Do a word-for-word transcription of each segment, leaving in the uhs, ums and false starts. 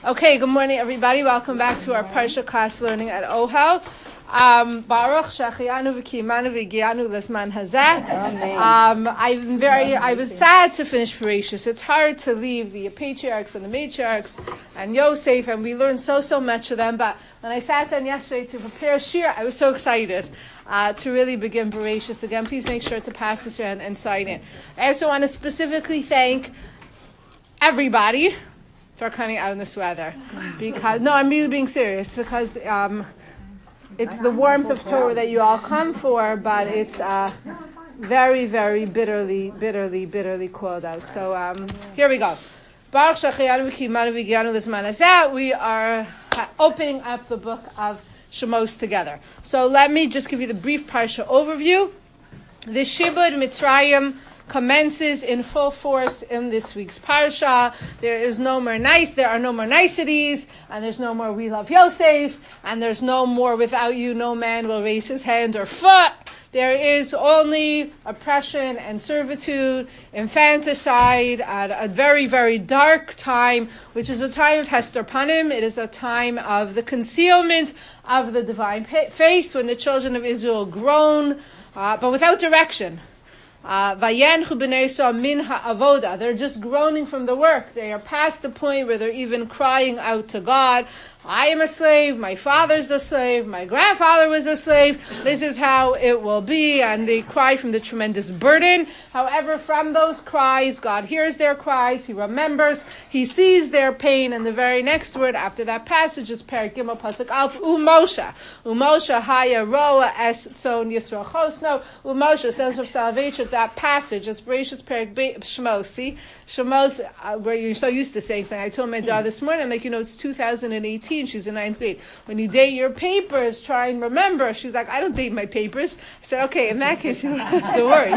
Okay, good morning, everybody. Welcome back to our Parsha class learning at Ohel. Um, Baruch Shechianu v'kiyimanu v'gianu l'zman hazeh. Um, I'm very. I was sad to finish Bereshis. It's hard to leave the patriarchs and the matriarchs and Yosef, and we learned so so much of them. But when I sat down yesterday to prepare Shir, I was so excited uh, to really begin Bereshis again. Please make sure to pass this around and sign it. I also want to specifically thank everybody for coming out in this weather, because no, I'm really being serious, because um, it's the warmth of Torah that you all come for, but it's uh, very, very bitterly, bitterly, bitterly cold out. So um, here we go. We are opening up the book of Shemos together. So let me just give you the brief Parsha overview. The Shibud Mitzrayim commences in full force in this week's parsha. There is no more nice, there are no more niceties, and there's no more we love Yosef, and there's no more without you no man will raise his hand or foot. There is only oppression and servitude, infanticide at a very, very dark time, which is a time of Hester Panim. It is a time of the concealment of the divine face, when the children of Israel groan, uh, but without direction. Vayenchu b'nei Yisrael min ha'avoda. They're just groaning from the work. They are past the point where they're even crying out to God. I am a slave, my father's a slave, my grandfather was a slave, this is how it will be, and they cry from the tremendous burden. However, from those cries, God hears their cries, He remembers, He sees their pain, and the very next word after that passage is Perek Gimel Pasuk Alf, Umosha. Umosha haya roa es tzon Yisrael chosno. Umosha says of salvation, that passage, it's Bereshis Perek Shemos, see? Shemos, uh, where you're so used to saying something. I told my daughter this morning, I'm like, you know, it's two thousand eighteen. She's in ninth grade. When you date your papers, try and remember. She's like, I don't date my papers. I said, okay, in that case, you don't have to worry.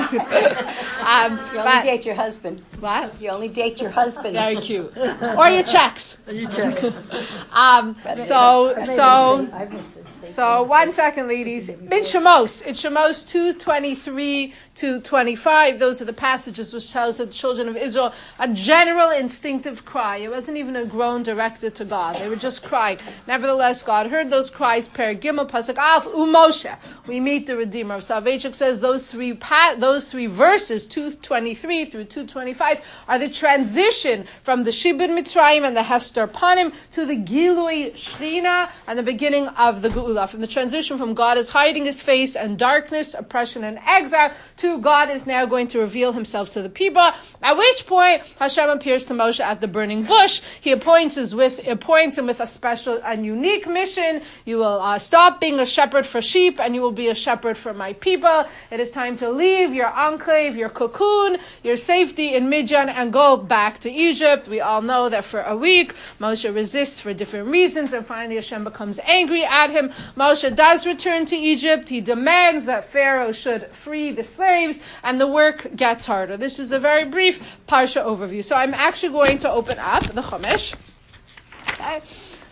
um, you only but, date your husband. What? You only date your husband. Very cute. Or your checks. Your checks. um, so, so, so, one second, ladies. In Shemos, it's Shemos two twenty-three to twenty-five. Those are the passages which tells the children of Israel a general instinctive cry. It wasn't even a groan directed to God. They were just crying. Nevertheless, God heard those cries. Perek Gimel Pasuk Alf Umoshe. We meet the Redeemer of Salvation. Says those three pa- those three verses, two twenty-three through two twenty-five, are the transition from the Shibud Mitzrayim and the Hester Panim to the Gilui Shechina and the beginning of the Geula. From the transition from God is hiding His face and darkness, oppression and exile, to God is now going to reveal Himself to the people. At which point Hashem appears to Moshe at the burning bush. He appoints us with appoints him with a special and unique mission. You will uh, stop being a shepherd for sheep, and you will be a shepherd for my people. It is time to leave your enclave, your cocoon, your safety in Midian, and go back to Egypt. We all know that for a week Moshe resists for different reasons, and finally Hashem becomes angry at him. Moshe does return to Egypt. He demands that Pharaoh should free the slaves, and the work gets harder. This is a very brief Parsha overview. So I'm actually going to open up the Chumash. Okay.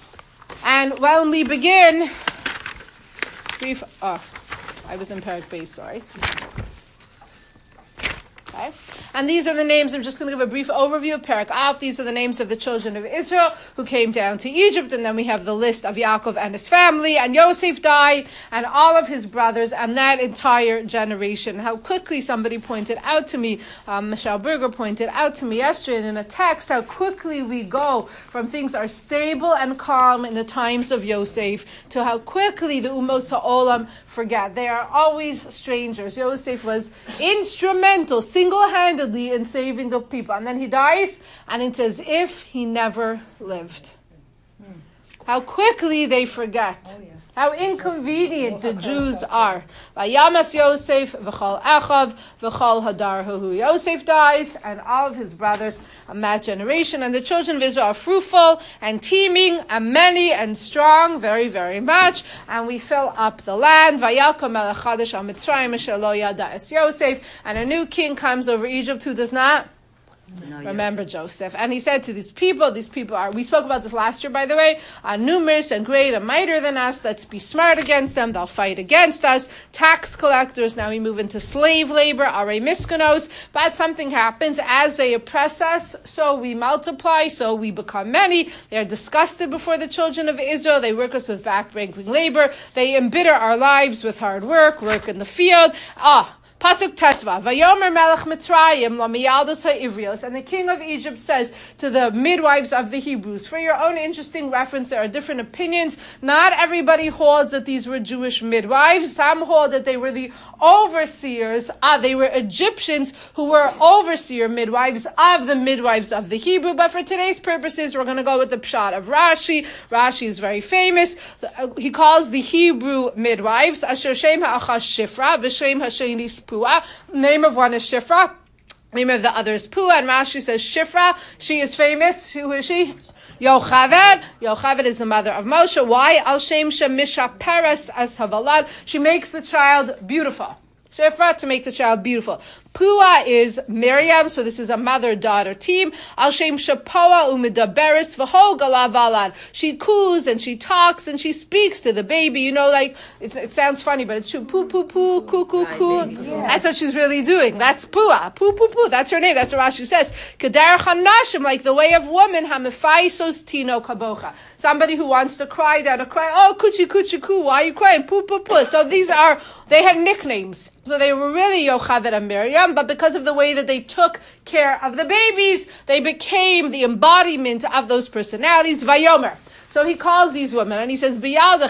And when we begin, brief, oh, I was in Perek Beis, sorry. Okay. And these are the names, I'm just going to give a brief overview of Perek Av. These are the names of the children of Israel who came down to Egypt, and then we have the list of Yaakov and his family, and Yosef died, and all of his brothers, and that entire generation. How quickly somebody pointed out to me, um, Michelle Berger pointed out to me yesterday in a text, how quickly we go from things are stable and calm in the times of Yosef to how quickly the Umos HaOlam forget. They are always strangers. Yosef was instrumental, single-handedly in saving the people. And then he dies, and it's as if he never lived. Hmm. How quickly they forget. Oh, yeah. How inconvenient the Jews are. Vayamas Yosef v'chol Echav v'chol Hadarhu. Yosef dies, and all of his brothers in that generation. And the children of Israel are fruitful and teeming and many and strong, very, very much. And we fill up the land. Vayalkom melech chadash al Mitzrayim asher lo yada es Yosef. And a new king comes over Egypt who does not No, Remember Joseph. And he said to these people, these people are, we spoke about this last year, by the way, are numerous and great and mightier than us. Let's be smart against them. They'll fight against us. Tax collectors. Now we move into slave labor, are miskanos. But something happens. As they oppress us, so we multiply, so we become many. They're disgusted before the children of Israel. They work us with backbreaking labor. They embitter our lives with hard work, work in the field. Ah. Pasuk Tesva, Vayomer Melech Mitzrayim Lamiyaldos HaIvrios, and the king of Egypt says to the midwives of the Hebrews, for your own interesting reference, there are different opinions. Not everybody holds that these were Jewish midwives. Some hold that they were the overseers. Ah, they were Egyptians who were overseer midwives of the midwives of the Hebrew. But for today's purposes, we're going to go with the pshat of Rashi. Rashi is very famous. He calls the Hebrew midwives Asher Shem Ha'achas Shifra, V'Shem Ha'Sheni Pua. Name of one is Shifra. Name of the other is Pua. And Rashi says Shifra. She is famous. Who is she? Yocheved. Yocheved is the mother of Moshe. Why? Al Shem Shemisha Peres as Havalad. She makes the child beautiful. Shifra, to make the child beautiful. Pua is Miriam, so this is a mother-daughter team. Al Shem Shapoa Umidaberis V'ho Galavalad. She coos and she talks and she speaks to the baby. You know, like, it's, it sounds funny, but it's true. Poo, poo, poo, coo, coo, coo. Yeah. That's what she's really doing. That's Pua. Poo, poo, poo. That's her name. That's what Rashi says. Kederach HaNashim, like the way of woman, Hamifaisos Tino Kabocha. Somebody who wants to cry down a cry, oh, kuchi, kuchi, koo, why are you crying? Poo, poo, poo. So these are, they had nicknames. So they were really Yocheved and Miriam, but because of the way that they took care of the babies, they became the embodiment of those personalities. Vayomer. So he calls these women and he says,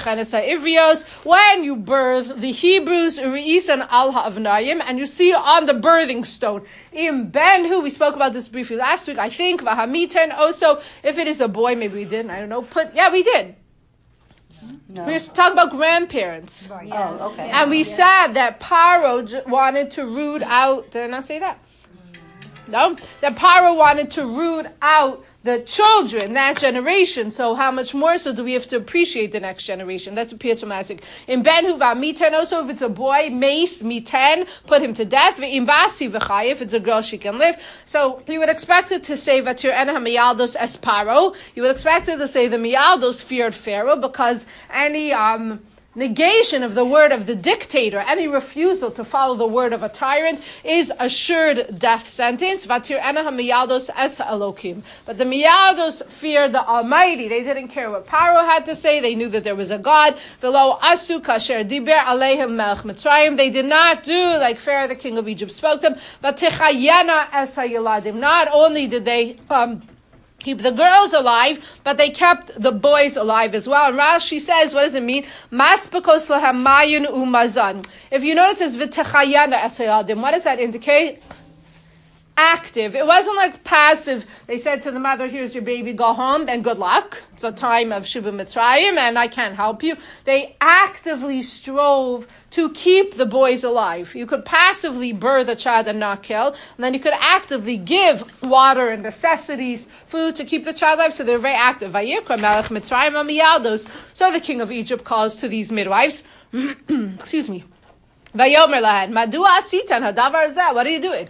Ivrios, when you birth the Hebrews, Uri'isan al ha'avnayim, and you see on the birthing stone, Im Benhu, we spoke about this briefly last week, I think, Vahamiten, also, if it is a boy, maybe we didn't, I don't know, put, yeah, we did. No. We were talking about grandparents. Right. Yeah. Oh, okay. And we yeah. said that Paro j- wanted to root out, did I not say that? No? That Paro wanted to root out the children, that generation. So how much more so do we have to appreciate the next generation? That's appears from last week. In Ben Huva Miten, also if it's a boy, mace, Miten, put him to death. Imbasi v'chayev, if it's a girl, she can live. So you would expect it to say Vatir en ha-miyaldos es Paro. You would expect it to say the miyaldos feared Pharaoh, because any um negation of the word of the dictator, any refusal to follow the word of a tyrant, is assured death sentence. Vatir ena ha-miyaldos es Elokim. But the miyaldos feared the Almighty. They didn't care what Paro had to say. They knew that there was a God. V'lo asu kasher diber alehem melech Mitzrayim. They did not do like Pharaoh, the king of Egypt, spoke to them. V'tichayena es ha-yeladim. Not only did they um, keep the girls alive, but they kept the boys alive as well. And Rashi says, what does it mean? Maspakos lahem mayun umazan. If you notice, it's v'techayana es hayeladim. What does that indicate? Active. It wasn't like passive. They said to the mother, here's your baby, go home and good luck. It's a time of Shiva Mitzrayim and I can't help you. They actively strove to keep the boys alive. You could passively birth a child and not kill, and then you could actively give water and necessities, food to keep the child alive. So they're very active. Vayikra melech Mitzrayim amiyaldos. So the king of Egypt calls to these midwives. Excuse me. Vayomer lahen, madua asitan hadavar zeh. What are you doing?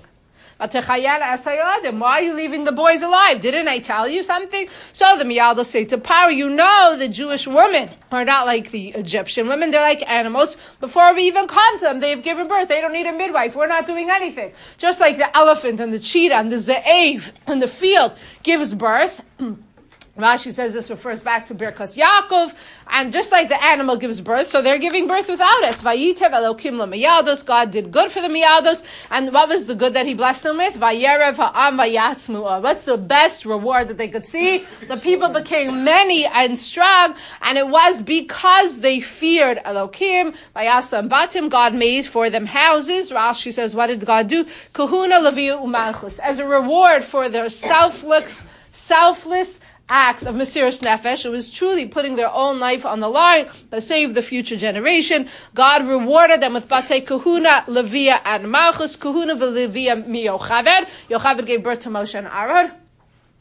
Why are you leaving the boys alive? Didn't I tell you something? So the miyaldos say to Paro, you know the Jewish women are not like the Egyptian women. They're like animals. Before we even come to them, they've given birth. They don't need a midwife. We're not doing anything. Just like the elephant and the cheetah and the ze'ev in the field gives birth. Rashi says this refers back to Birkas Yaakov, and just like the animal gives birth, so they're giving birth without us. Vayitev Elokim l'miyaldos, God did good for the miyaldos, and what was the good that He blessed them with? Vayerev ha'am vayatzmu'ah. What's the best reward that they could see? The people became many and strong, and it was because they feared Elokim. Vayasam batim, God made for them houses. Rashi says, what did God do? Kahuna leviu u'malchus, as a reward for their selfless, selfless acts of Mesiras Nefesh. It was truly putting their own life on the line to save the future generation. God rewarded them with Batei Kahuna, Leviah, and Malchus. Kahuna v'Leviah mi Yocheved. Yocheved gave birth to Moshe and Aaron.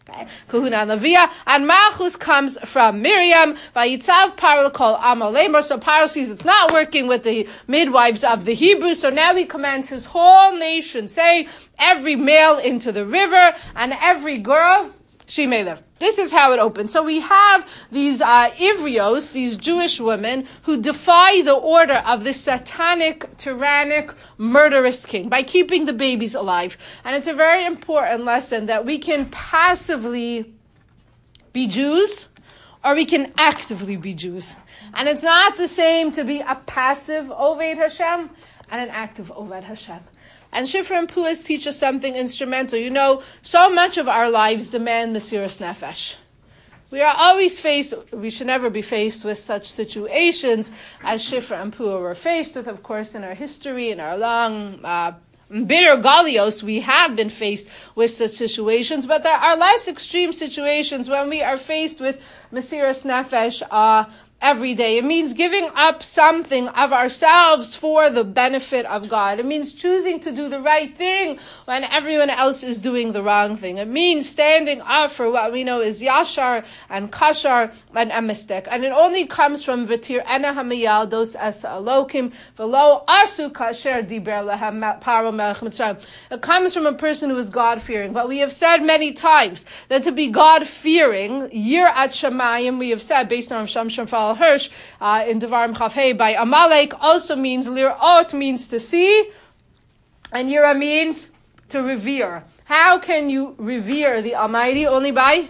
Okay. Kahuna and Leviah, and Malchus comes from Miriam. Vayitzav Paro kol amo lemor. So Paro sees it's not working with the midwives of the Hebrews. So now he commands his whole nation, say every male into the river and every girl she may live. This is how it opens. So we have these uh, Ivrios, these Jewish women, who defy the order of this satanic, tyrannic, murderous king by keeping the babies alive. And it's a very important lesson that we can passively be Jews, or we can actively be Jews. And it's not the same to be a passive Oved Hashem and an active Oved Hashem. And Shifra and Puas teach us something instrumental. You know, so much of our lives demand Mesiras Nefesh. We are always faced, we should never be faced with such situations as Shifra and Puah were faced with, of course, in our history, in our long, uh, bitter Galios, we have been faced with such situations, but there are less extreme situations when we are faced with Mesiras Nefesh, uh, every day. It means giving up something of ourselves for the benefit of God. It means choosing to do the right thing when everyone else is doing the wrong thing. It means standing up for what we know is Yashar and Kashar and Emistek. And it only comes from V'tir ena hamiyal dos esa alokim v'lo asu kasher diber lehem paro melech Mitzrayim. It comes from a person who is God-fearing. But we have said many times that to be God-fearing, Yir at Shemayim, we have said, based on Sham Sham Hirsch, uh, in Devarim Chafhei by Amalek, also means lir'ot means to see, and yira means to revere. How can you revere the Almighty? Only by?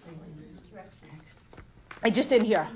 I just didn't hear.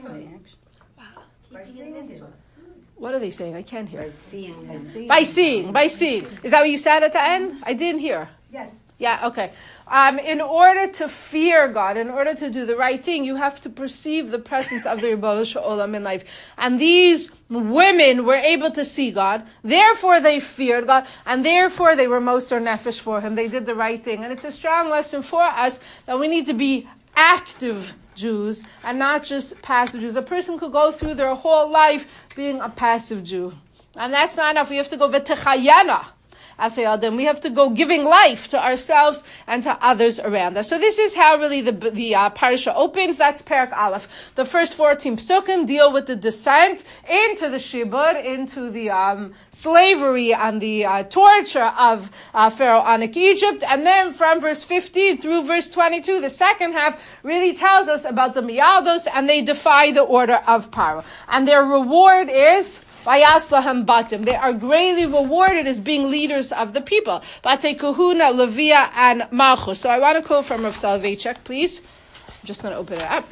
What are they saying? I can't hear. By seeing. By seeing. By seeing. By seeing. Is that what you said at the end? I didn't hear. Yes. Yeah, okay. Um, in order to fear God, in order to do the right thing, you have to perceive the presence of the Ribono Shel Olam in life. And these women were able to see God, therefore they feared God, and therefore they were moser nefesh for Him. They did the right thing. And it's a strong lesson for us that we need to be active Jews and not just passive Jews. A person could go through their whole life being a passive Jew. And that's not enough. We have to go v'techayana. We have to go giving life to ourselves and to others around us. So this is how really the the uh, parasha opens. That's Perak Aleph. The first fourteen psukim deal with the descent into the shibud, into the um, slavery and the uh, torture of uh, Pharaonic Egypt. And then from verse fifteen through verse twenty-two, the second half really tells us about the Mialdos, and they defy the order of Paro. And their reward is Vayas lahem batim. They are greatly rewarded as being leaders of the people. Bate Kahuna, Leviah, and Malchus. So I want to quote from Rav Soloveitchik, please. I'm just going to open it up.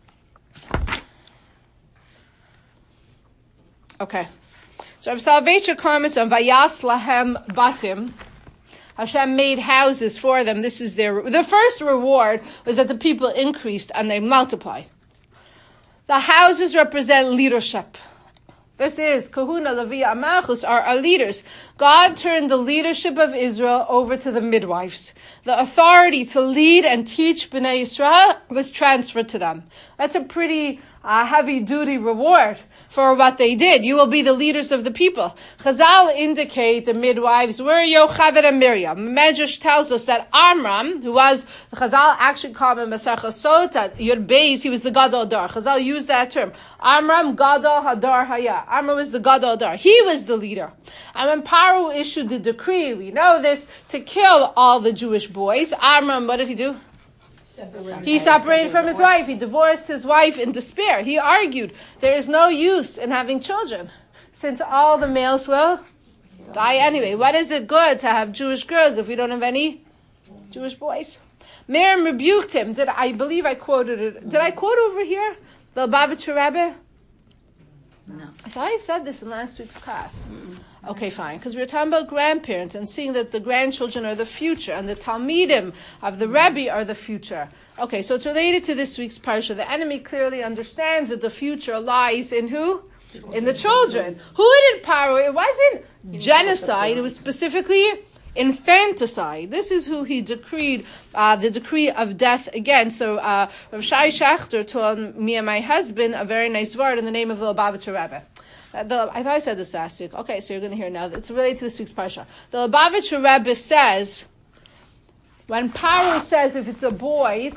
Okay. So Rav Soloveitchik comments on Vayas lahem batim. Hashem made houses for them. This is their, the first reward was that the people increased and they multiplied. The houses represent leadership. This is Kahuna, Leviah, and Malchus are our leaders. God turned the leadership of Israel over to the midwives. The authority to lead and teach Bnei Yisrael was transferred to them. That's a pretty uh, heavy-duty reward for what they did. You will be the leaders of the people. Chazal indicate the midwives were Yocheved and Miriam. Medrash tells us that Amram, who was, the Chazal actually called him Masechah Sota, Yud Beis, he was the Gadol Dar. Chazal used that term. Amram Gadol Hadar Haya. Amram was the Gadol Dar. He was the leader. And when Paro issued the decree, we know this, to kill all the Jewish boys, Amram, what did he do? Separated. He separated from his wife. He divorced his wife in despair. He argued there is no use in having children since all the males will die anyway. What is it good to have Jewish girls if we don't have any Jewish boys? Miriam rebuked him. Did I believe I quoted it? Did I quote over here the Lubavitcher Rebbe? No. I thought I said this in last week's class. Mm-mm. Okay, fine. Because we were talking about grandparents and seeing that the grandchildren are the future and the Talmidim of the Rebbe are the future. Okay, so it's related to this week's parsha. The enemy clearly understands that the future lies in who? In the children. Who did Paro? It wasn't genocide. It was specifically infanticide. This is who he decreed uh, the decree of death against. So uh, Rav Shai Shachter told me and my husband a very nice word in the name of the Lubavitcher Rebbe. Uh, the, I thought I said this last week. Okay, so you're going to hear now. It's related to this week's parsha. The Lubavitcher Rebbe says, When Paro says if it's a boy,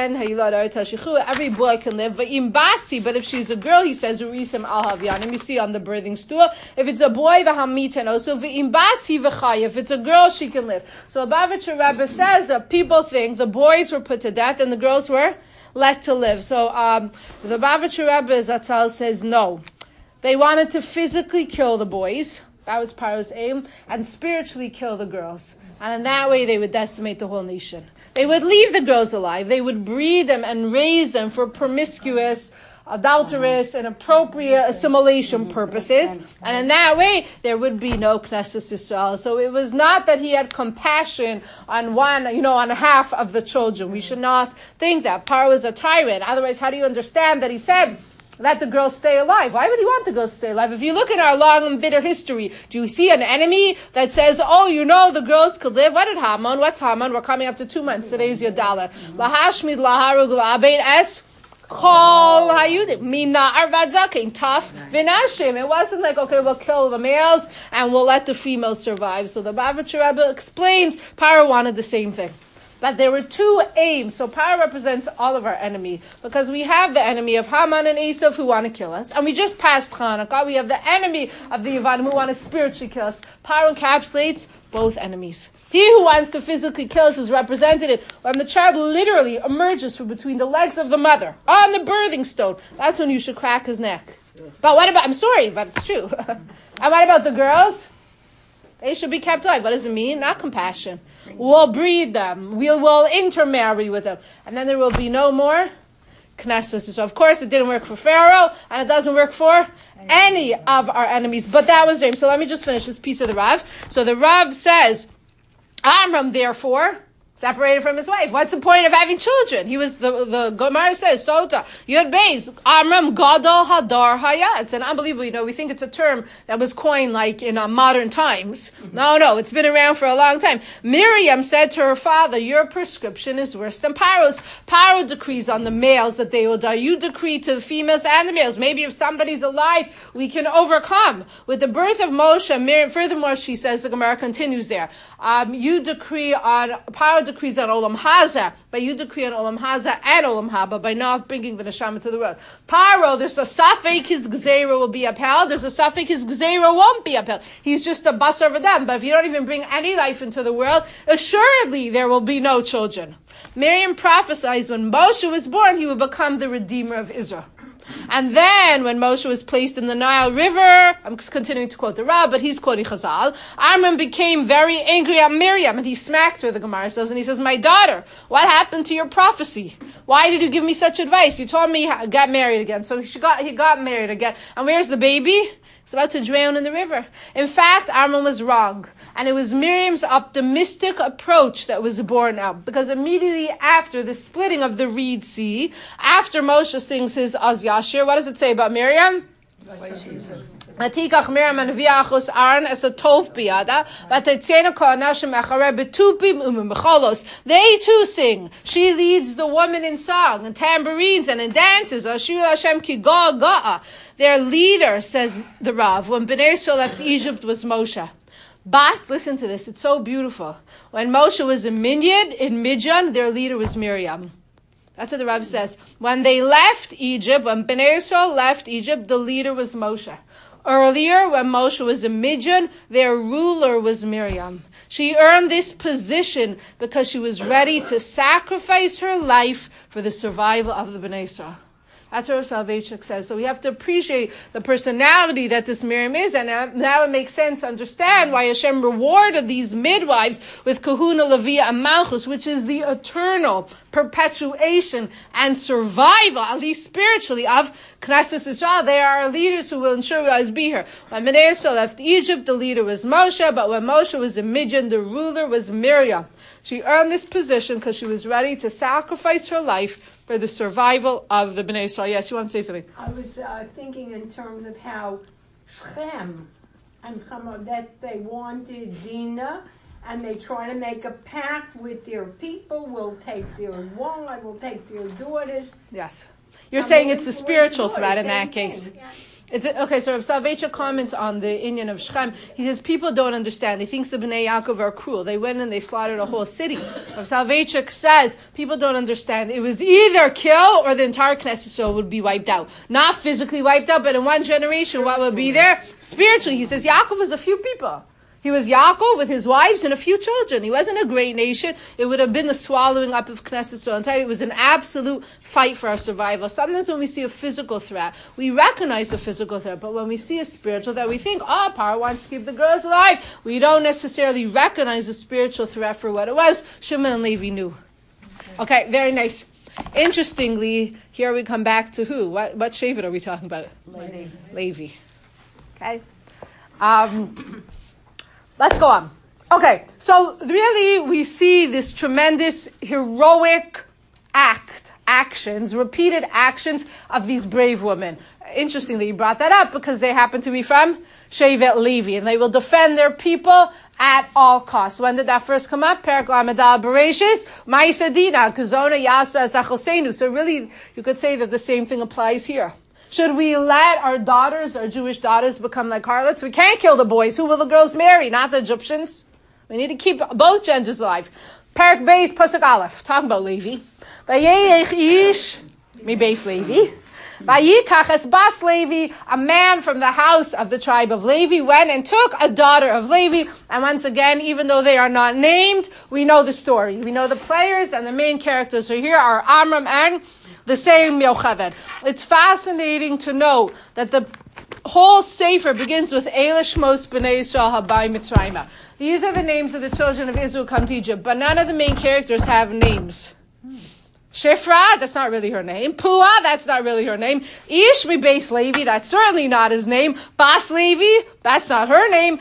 every boy can live. But if she's a girl, he says, you see on the birthing stool. If it's a boy, so if it's a girl, she can live. So Bavitcher Rebbe says that people think the boys were put to death and the girls were let to live. So um, the Bavitcher Rebbe Zatzal says no. They wanted to physically kill the boys. That was Paro's aim. And spiritually kill the girls. And in that way, they would decimate the whole nation. They would leave the girls alive. They would breed them and raise them for promiscuous, adulterous, and inappropriate assimilation purposes. And in that way, there would be no Knesset Yisrael. So it was not that he had compassion on one, you know, on half of the children. We should not think that. Paro was a tyrant. Otherwise, how do you understand that he said, let the girls stay alive? Why would he want the girls to stay alive? If you look at our long and bitter history, do you see an enemy that says, oh, you know, the girls could live? What did Haman? What's Haman? We're coming up to two months. Today's your dollar. Lahashmid laharug la'abein es kol hayudim. Mina arvadzakin tough vinashim. It wasn't like, okay, we'll kill the males and we'll let the females survive. So the Bavitcher Rebbe explains, Paro wanted the same thing. That there were two aims. So Paro represents all of our enemy. Because we have the enemy of Haman and Esav who want to kill us. And we just passed Hanukkah. We have the enemy of the Yevanim who want to spiritually kill us. Paro encapsulates both enemies. He who wants to physically kill us is represented when the child literally emerges from between the legs of the mother on the birthing stone. That's when you should crack his neck. But what about, I'm sorry, but it's true. And what about the girls? They should be kept alive. What does it mean? Not compassion. We'll breed them. We will intermarry with them. And then there will be no more Knesset. So of course it didn't work for Pharaoh, and it doesn't work for any of our enemies. But that was James. So let me just finish this piece of the Rav. So the Rav says, Amram therefore separated from his wife. What's the point of having children? He was, the, the Gemara says, Sota, Yud Beis, Amram Gadol Hadar Haya. It's an unbelievable, you know, we think it's a term that was coined like in uh, modern times. Mm-hmm. No, no, it's been around for a long time. Miriam said to her father, your prescription is worse than Paro's. Paro decrees on the males that they will die. You decree to the females and the males. Maybe if somebody's alive, we can overcome. With the birth of Moshe, Miriam, furthermore, she says, the Gemara continues there, um, you decree on, Paro decrees on Olam Haza, but you decree on Olam Haza and Olam Haba by not bringing the neshama to the world. Paro, there's a safek his gzeira will be upheld. There's a safek his gzeira won't be upheld. He's just a basar v'dam. But if you don't even bring any life into the world, assuredly there will be no children. Miriam prophesied when Moshe was born, he would become the redeemer of Israel. And then, when Moshe was placed in the Nile River, I'm continuing to quote the Rab, but he's quoting Chazal, Amram became very angry at Miriam, and he smacked her, the Gemara says, and he says, my daughter, what happened to your prophecy? Why did you give me such advice? You told me to get married again. So he got, he got married again. And where's the baby? It's about to drown in the river. In fact, Amram was wrong. And it was Miriam's optimistic approach that was born out. Because immediately after the splitting of the Reed Sea, after Moshe sings his Az Yashir, what does it say about Miriam? Matikach Miriam and Viachos Aaron as a tov biyada, but Tetzena kol nashim achareh betupim u'mecholos. They too sing. She leads the women in song and tambourines and in dances. Ashur Hashem ki ga ga'a. Their leader, says the Rav, when Bnei Yisrael left Egypt was Moshe. But listen to this; it's so beautiful. When Moshe was in Midian, in Midian, their leader was Miriam. That's what the Rav says. When they left Egypt, when Bnei Yisrael left Egypt, the leader was Moshe. Earlier, when Moshe was in Midian, their ruler was Miriam. She earned this position because she was ready to sacrifice her life for the survival of the Bnei Yisrael. That's what Soloveitchik says. So we have to appreciate the personality that this Miriam is, and now it makes sense to understand why Hashem rewarded these midwives with Kahuna, Leviah, and Malchus, which is the eternal perpetuation and survival, at least spiritually, of Knesset Yisrael. They are our leaders who will ensure we'll always be here. When Bnei Yisrael left Egypt, the leader was Moshe, but when Moshe was in Midian, the ruler was Miriam. She earned this position because she was ready to sacrifice her life for the survival of the Bnei Yisrael. Yes, you want to say something? I was uh, thinking in terms of how Shem and Chama, that they wanted Dinah, and they try to make a pact with their people. We'll take their wives, we'll take their daughters. Yes. You're saying it's the spiritual threat in that case. It's okay, so Rav Soloveitchik comments on the Indian of Shechem. He says people don't understand. He thinks the Bnei Yaakov are cruel. They went and they slaughtered a whole city. Rav Soloveitchik says people don't understand. It was either kill or the entire Knesset Yisrael would be wiped out. Not physically wiped out, but in one generation, what would be there? Spiritually. He says Yaakov was a few people. He was Yaakov with his wives and a few children. He wasn't a great nation. It would have been the swallowing up of Knesset Yisrael. It was an absolute fight for our survival. Sometimes when we see a physical threat, we recognize a physical threat. But when we see a spiritual threat, we think, oh, Paro wants to keep the girls alive. We don't necessarily recognize the spiritual threat for what it was. Shimon and Levi knew. Okay, very nice. Interestingly, here we come back to who? What, what Shevet are we talking about? Levi. Levi. Okay. Um... Let's go on. Okay, so really we see this tremendous heroic act, actions, repeated actions of these brave women. Interestingly, you brought that up because they happen to be from Shevet Levi, and they will defend their people at all costs. When did that first come up? Perak Lamed Bereshis, Ma'aseh Dina, Kazona Yasa Zachosenu. So really, you could say that the same thing applies here. Should we let our daughters, our Jewish daughters, become like harlots? We can't kill the boys. Who will the girls marry? Not the Egyptians. We need to keep both genders alive. Parak Beis Pasuk Aleph, talking about Levi. Vayeyech ish, mi Beis Levi. Vayikach es bas Levi, a man from the house of the tribe of Levi, went and took a daughter of Levi. And once again, even though they are not named, we know the story. We know the players, and the main characters are here are Amram and the same Yocheved. It's fascinating to know that the whole Sefer begins with Eila Shmos B'nai Yisrael Habai Mitzrayim. These are the names of the children of Israel come to Egypt, but none of the main characters have names. Shifra, that's not really her name. Pua, that's not really her name. Ish mi Beis Levi, that's certainly not his name. Bas Levi, that's not her name.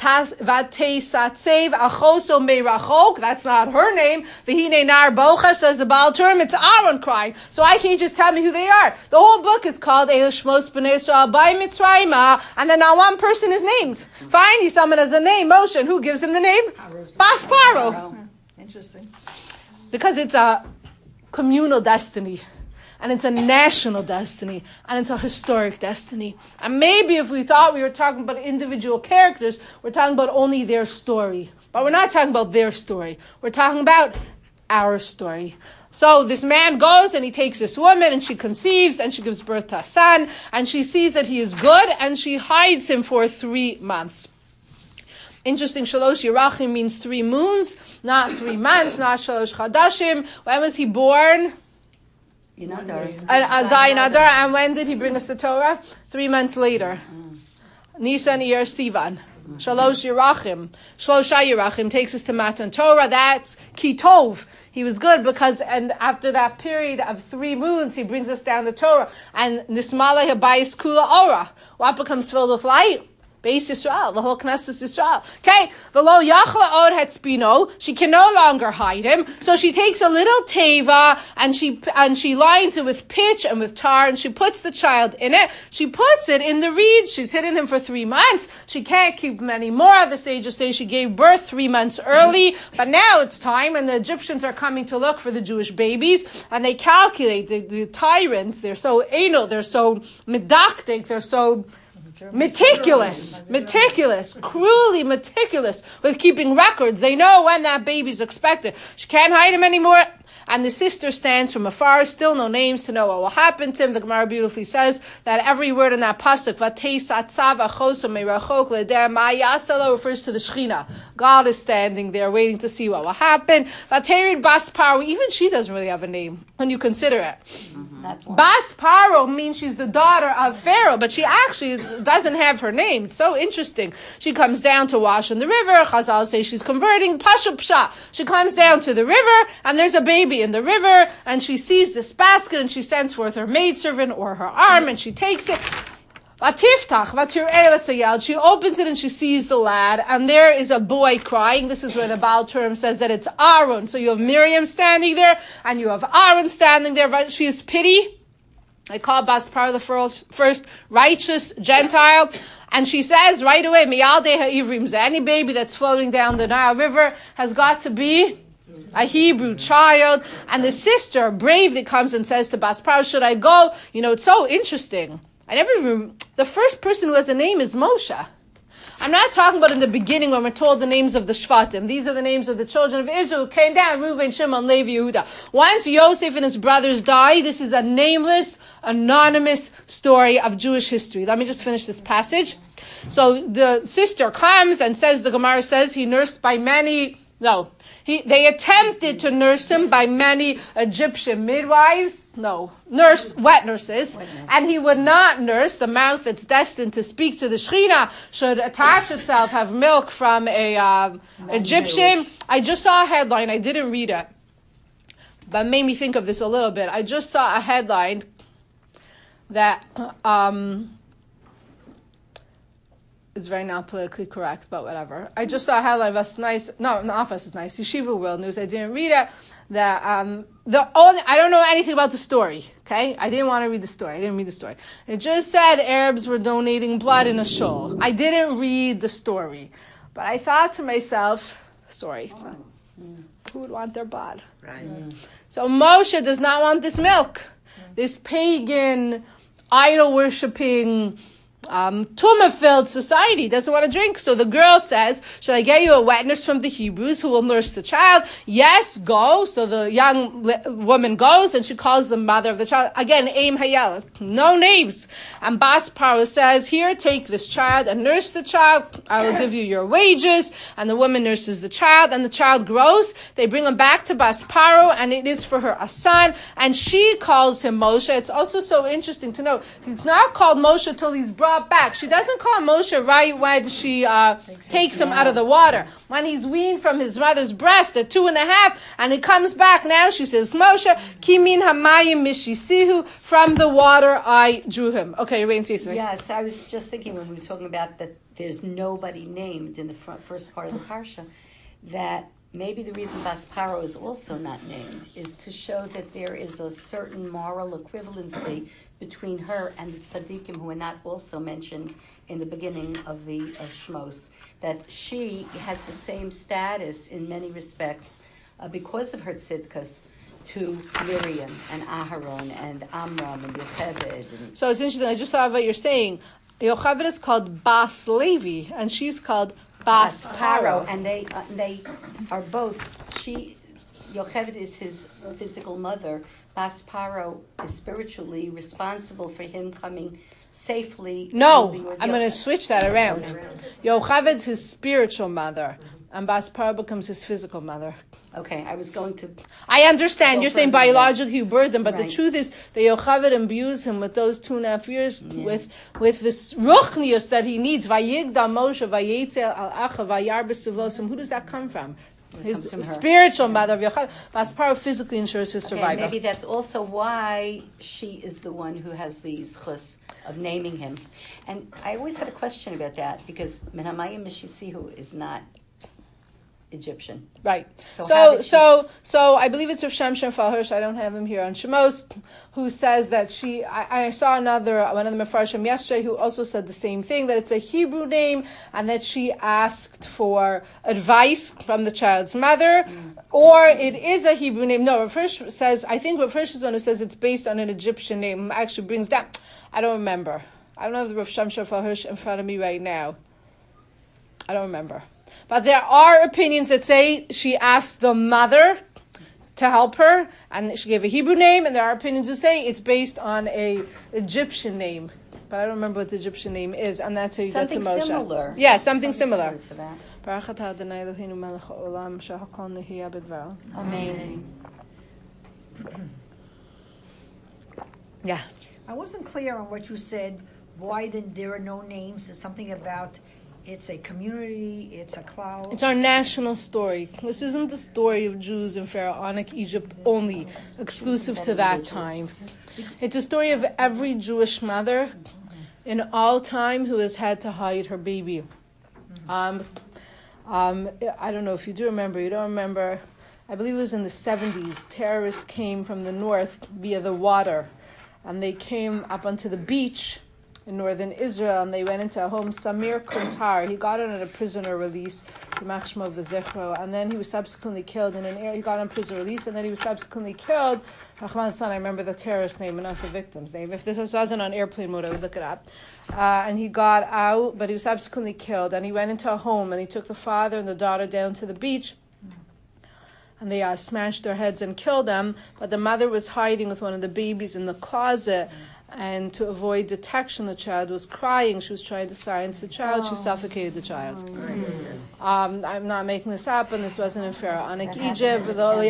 Vatesatsev achoso meirachok, that's not her name. V'hine nar bocha, says the Baal Turim, it's Aaron crying. So I can't just tell me who they are. The whole book is called Eila Shmos B'nai Yisrael by Mitzrayim, and then not one person is named. Fine, he's someone has a name, Moshe, and who gives him the name? Bas Paro. Interesting. Because it's a communal destiny, and it's a national destiny, and it's a historic destiny. And maybe if we thought we were talking about individual characters, we're talking about only their story. But we're not talking about their story. We're talking about our story. So this man goes and he takes this woman and she conceives and she gives birth to a son, and she sees that he is good and she hides him for three months. Interesting, Shalosh Yerachim means three moons, not three months, not Shalosh Chadashim. When was he born? Yinadar. Uh, Zayin Adar. And when did he bring us the Torah? Three months later. Mm. Nisan Iyar Sivan. Mm. Shalosh Yerachim. Shlosha Yerachim takes us to Matan Torah. That's Kitov. He was good because, and after that period of three moons, he brings us down the Torah. And Nismalei Habayis Kula Ora. What becomes filled with light? Beis Yisrael, the whole Knesset Yisrael. Okay, v'lo yachla od hetzpino. She can no longer hide him, so she takes a little teva and she and she lines it with pitch and with tar, and she puts the child in it. She puts it in the reeds. She's hidden him for three months. She can't keep him anymore. The sages say she gave birth three months early, but now it's time, and the Egyptians are coming to look for the Jewish babies, and they calculate the, the tyrants. They're so anal. They're so medactic. They're so Meticulous, meticulous, cruelly meticulous with keeping records. They know when that baby's expected. She can't hide him anymore. And the sister stands from afar, still no names to know what will happen to him. The Gemara beautifully says that every word in that pasuk, refers to the Shechina. God is standing there waiting to see what will happen. Bas Paro, even she doesn't really have a name when you consider it. Mm-hmm. Bas Paro means she's the daughter of Pharaoh, but she actually doesn't have her name. It's so interesting. She comes down to wash in the river. Chazal say she's converting. Pashup Psha. She comes down to the river, and there's a baby in the river, and she sees this basket, and she sends forth her maidservant or her arm, and she takes it. She opens it and she sees the lad, and there is a boy crying. This is where the Baal Turim says that it's Aaron. So you have Miriam standing there, and you have Aaron standing there, but she is pity. I call Bas Paro the first, first righteous Gentile. And she says right away, Miyaldei ha'ivrim, any baby that's floating down the Nile River has got to be a Hebrew child. And the sister bravely comes and says to Bas Paro, should I go? You know, it's so interesting. I never even, the first person who has a name is Moshe. I'm not talking about in the beginning when we're told the names of the Shvatim. These are the names of the children of Israel who came down, Reuven, Shimon, Levi, Yehuda. Once Yosef and his brothers die, this is a nameless, anonymous story of Jewish history. Let me just finish this passage. So the sister comes and says, the Gemara says, he nursed by many, no, he, they attempted to nurse him by many Egyptian midwives, no, nurse, wet nurses, and he would not nurse. The mouth that's destined to speak to the Shekhinah should attach itself, have milk from a uh, Egyptian. I just saw a headline, I didn't read it, but it made me think of this a little bit. I just saw a headline that, um, it's very not politically correct, but whatever. I just saw a headline that's nice. No, the office is nice. Yeshiva World News. I didn't read it. That um, the only I don't know anything about the story. Okay, I didn't want to read the story. I didn't read the story. It just said Arabs were donating blood in a shul. I didn't read the story, but I thought to myself, sorry, oh. mm. who would want their blood? Right. Mm. So Moshe does not want this milk. Mm. This pagan, idol worshipping, Um, tumah-filled society doesn't want to drink. So the girl says, should I get you a wet nurse from the Hebrews who will nurse the child? Yes, go. So the young li- woman goes and she calls the mother of the child. Again, Aim Hayel. No names. And Bas Paro says, here, take this child and nurse the child. I will give you your wages. And the woman nurses the child and the child grows. They bring him back to Bas Paro and it is for her a son. And she calls him Moshe. It's also so interesting to note. He's not called Moshe till he's brought back. She doesn't call Moshe right when she uh, takes him out of the water. When he's weaned from his mother's breast at two and a half, and he comes back now, she says, Moshe, kimin hamayim mishisihu, from the water I drew him. Okay, Rain, say something. Yes, I was just thinking when we were talking about that there's nobody named in the front, first part of the parsha, that maybe the reason Bas Paro is also not named is to show that there is a certain moral equivalency between her and the tzaddikim who are not also mentioned in the beginning of the of Shmos. That she has the same status in many respects uh, because of her tzidkas to Miriam and Aharon and Amram and Yocheved. And so it's interesting. I just thought of what you're saying. Yocheved is called Bas Levi, and she's called Bas Paro, and they uh, they are both. She Yocheved is his physical mother. Bas Paro is spiritually responsible for him coming safely. No, I'm going to switch that around. Yocheved's his spiritual mother, and Bas Paro becomes his physical mother. Okay, I was going to... I understand. You're saying biologically you birthed him, but right. The truth is that Yocheved imbues him with those two and a half years, yeah. with with this ruchnius that he needs. Vayigdal Moshe, vayetzel al acha, vayar b'sivlosim. Who does that come from? His from spiritual yeah. mother of Yocheved. Bas Paro physically ensures his survival. Okay, maybe that's also why she is the one who has the chus of naming him. And I always had a question about that, because Menamayim Mishisihu is not Egyptian. Right. So so so, so I believe it's Rav Shamshon Falhirsch, I don't have him here on Shemos, who says that she, I, I saw another, one of the Mefarshim yesterday who also said the same thing, that it's a Hebrew name and that she asked for advice from the child's mother, mm. or it is a Hebrew name. No, Rav Hirsch says, I think Rav Hirsch is one who says it's based on an Egyptian name, actually brings down, I don't remember. I don't have the Rav Shamshon Falhirsch in front of me right now. I don't remember. But there are opinions that say she asked the mother to help her, and she gave a Hebrew name, and there are opinions who say it's based on a Egyptian name. But I don't remember what the Egyptian name is, and that's how you something get to Moshe. Similar. Yeah, something, something similar. similar to that. Amen. Yeah. I wasn't clear on what you said, why then there are no names. There's something about it's a community, it's a cloud. It's our national story. This isn't the story of Jews in Pharaonic Egypt only, exclusive to that time. It's a story of every Jewish mother in all time who has had to hide her baby. Um, um, I don't know if you do remember, you don't remember, I believe it was in the seventies, terrorists came from the north via the water, and they came up onto the beach, in northern Israel, and they went into a home, Samir Kuntar. He got on a prisoner release, and then he was subsequently killed in an air. He got on prisoner release, and then he was subsequently killed. Rahman San, I remember the terrorist name and not the victim's name. If this wasn't on airplane mode, I would look it up. Uh, and he got out, but he was subsequently killed. And he went into a home, and he took the father and the daughter down to the beach. And they uh, smashed their heads and killed them. But the mother was hiding with one of the babies in the closet. And to avoid detection, the child was crying. She was trying to silence the child. She suffocated the child. Um, I'm not making this up, and this wasn't in Pharaoh. Anik Egypt,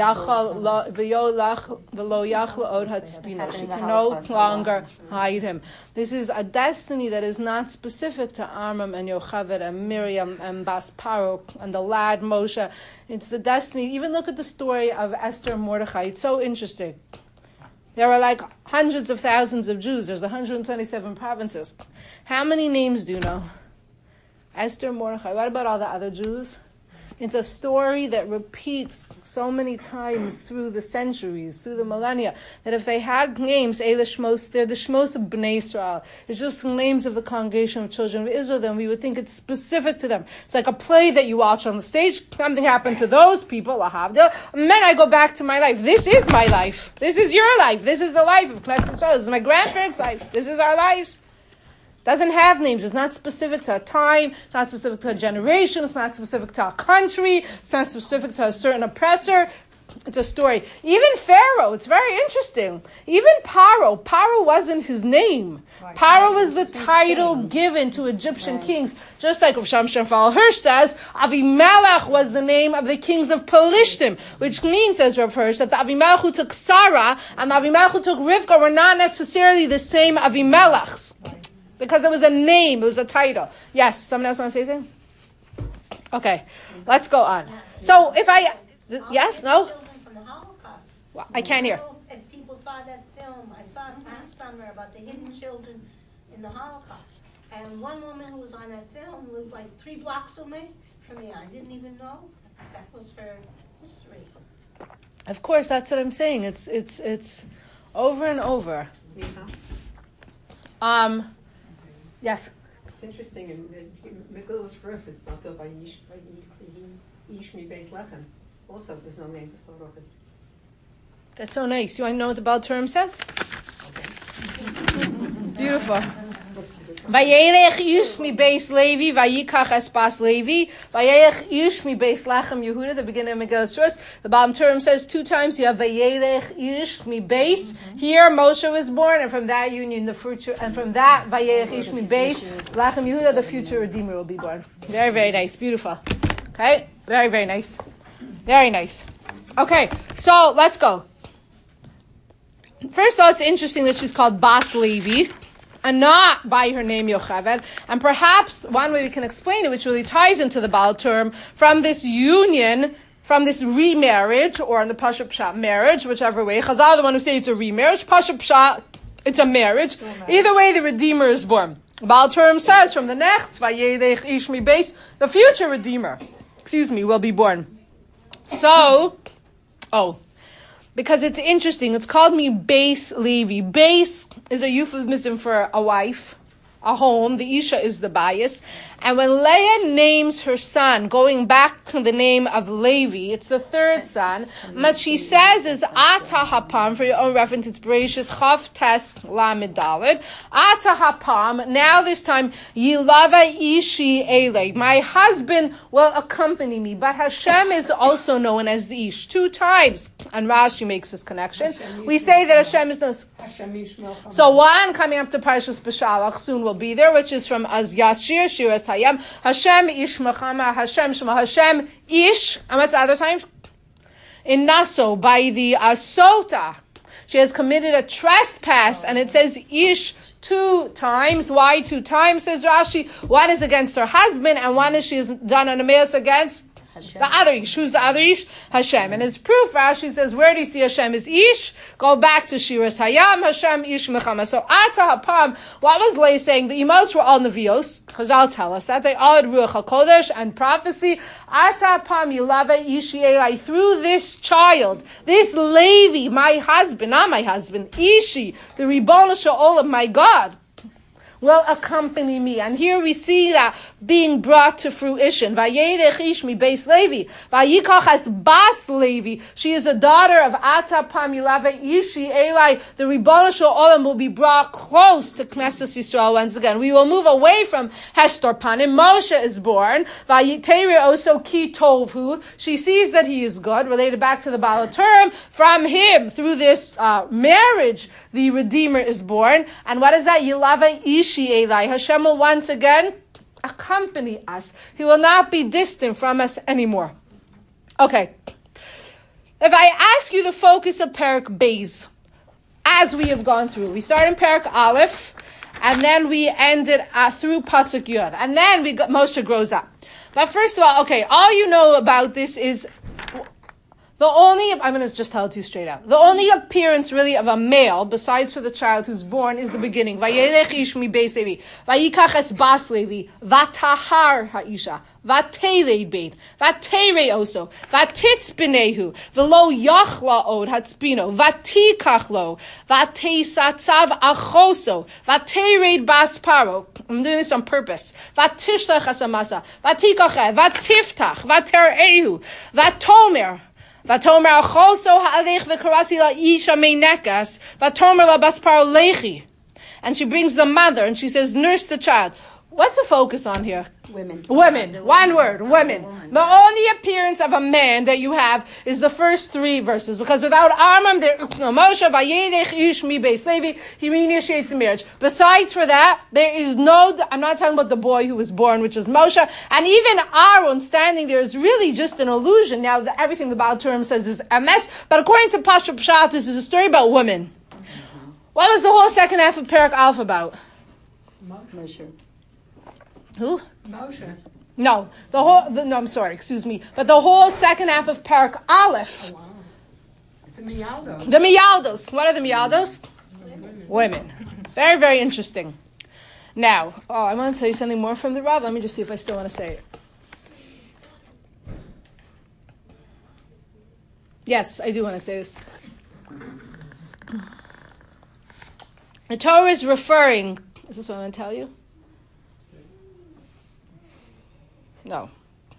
she can no longer hide him. This is a destiny that is not specific to Amram and Yocheved and Miriam and Bas Paro and the lad Moshe. It's the destiny. Even look at the story of Esther and Mordechai. It's so interesting. There are like hundreds of thousands of Jews. There's one hundred twenty-seven provinces. How many names do you know? Esther, Mordechai. What about all the other Jews? It's a story that repeats so many times through the centuries, through the millennia, that if they had names, they're the Shmos of Bnei Israel. It's just names of the congregation of children of Israel, then we would think it's specific to them. It's like a play that you watch on the stage. Something happened to those people, lahavdil, and then I go back to my life. This is my life. This is your life. This is the life of Knesset Yisrael. This is my grandparents' life. This is our lives. Doesn't have names. It's not specific to a time. It's not specific to a generation. It's not specific to a country. It's not specific to a certain oppressor. It's a story. Even Pharaoh, it's very interesting. Even Paro, Paro wasn't his name. Right. Paro was the title given to Egyptian right. kings. Just like Rav Shamshon Fal Hirsch says, Avimelech was the name of the kings of Pelishtim, which means, says Rav Hirsch, that the Avimelech who took Sarah and the Avimelech who took Rivka were not necessarily the same Avimelechs. Right. Because it was a name, it was a title. Yes, someone else want to say something? Okay, let's go on. So if I, th- yes, no? From the Holocaust. Well, I can't hear. If people saw that film, I saw it last summer about the hidden children in the Holocaust. And one woman who was on that film lived like three blocks away from me. I didn't even know that was her history. Of course, that's what I'm saying. It's it's it's over and over. Yeah. Um. Yes. It's interesting in Megillah's verse. It's not so by Yish by Yish mi Beis Lechem. Also, there's no name to start off with. That's so nice. You want to know what the Baal Term says? Okay. Beautiful. Vayelech Ish mi Beis Levi, Vayikach es Bas Levi, Vayelech Ish mi Beis Lechem Yehuda, the beginning of Megillah's verse. The bottom term says two times you have Vayelech Ish mi Beis. Here Moshe was born, and from that union, the future, and from that Vayelech Ish mi Beis, Lechem Yehuda, the future Redeemer will be born. Very, very nice. Beautiful. Okay? Very, very nice. Very nice. Okay, so let's go. First of all, it's interesting that she's called Bas Levi, and not by her name Yocheved. And perhaps one way we can explain it, which really ties into the Baal term, from this union, from this remarriage, or in the Pashup Pshat marriage, whichever way. Chazal are the one who say it's a remarriage. Pashup Pshat, it's a marriage. Either way, the Redeemer is born. The Baal term says from the next, Vayelech Ish mi Beis, the future Redeemer, excuse me, will be born. So, oh, because it's interesting. It's called me Beis Levi. Beis is a euphemism for a wife, a home. The Isha is the bias. And when Leah names her son, going back to the name of Levi, it's the third son, what she says is, Ata hapam, for your own reference, it's Bereshis Chav Tes Lamed Daled. Ata hapam, now this time, Yilava Ishi Ele, my husband will accompany me. But Hashem is also known as the Ish. Two times, and Rashi makes this connection. We say that Hashem is known. So one coming up to Parshas Beshalach soon will be there, which is from Az Yashir, Shiras Hayam. Hashem Ish Mechama, Hashem Shema, Hashem Ish. And what's the other time? In Naso, by the Asota, she has committed a trespass, and it says Ish two times. Why two times, says Rashi? One is against her husband, and one is she has done an amass against Hashem. The other Ish. Who's the other Ish? Hashem. And as proof, Rashi says, where do you see Hashem is Ish? Go back to Shiras Hayam, Hashem Ish Mechama. So, Ata Hapam, what was Leah saying? The Emos were all Nevios, because I'll tell us that. They all had Ruach HaKodesh and prophecy. Ata Hapam Yilava Ishi Eli. Through this child, this Levi, my husband, not my husband, Ishi, the Ribbon Sha'ol of my God, will accompany me. And here we see that being brought to fruition. Vayelech ish mi beis Levi. Vayikach as bas Levi. She is a daughter of Ata Pamilave Ishi Eli. The Ribono Shel Olam will be brought close to Knesset Yisrael once again. We will move away from Hester Panim. Moshe is born. Vayitere also ki tovhu. She sees that he is good. Related back to the Baal term. From him, through this uh, marriage, the Redeemer is born. And what is that? Yilava Ishi Eli. Hashem will once again accompany us. He will not be distant from us anymore. Okay. If I ask you the focus of Perek Beis, as we have gone through, we start in Perek Aleph, and then we ended uh, through Pasuk Yud, and then we got, Moshe grows up. But first of all, okay, all you know about this is the only, I'm going to just tell it to you straight out. The only appearance really of a male, besides for the child who's born, is the beginning. Vayelech ish mi beis Levi. Vayikach es bas Levi. Vatahar ha'isha. Vatele bein. Vatere also. Vatitz b'nehu. V'lo yachla od hatspino. Vatikach lo. Vatesatzav achoso. Vatered bas paro. I'm doing this on purpose. Vatishlech asamasa. Vatikache. Vatiftach. Vaterehu. Vatomer. Vatomer achoso ha'alech v'karasi la'isha meinekas. Vatomer la basparo lechi. And she brings the mother and she says, nurse the child. What's the focus on here? Women. Women. One word. Women. The only appearance of a man that you have is the first three verses. Because without Amram, there is no Moshe. Vayelech ish mi beis Levi. He reinitiates the marriage. Besides for that, there is no, I'm not talking about the boy who was born, which is Moshe. And even Aaron standing there is really just an illusion. Now, the, everything the Baal Turim says is a mess. But according to Pasha Pshat, this is a story about women. What was the whole second half of Perek Aleph about? Moshe. Who? Moshe. No, the whole. The, no, I'm sorry. Excuse me. But the whole second half of Perek Aleph. Oh, wow. It's a Miyaldo. The Miyaldos. What are the Miyaldos? Women. Women. Very, very interesting. Now, oh, I want to tell you something more from the Rav. Let me just see if I still want to say it. Yes, I do want to say this. The Torah is referring. Is this what I'm going to tell you? No.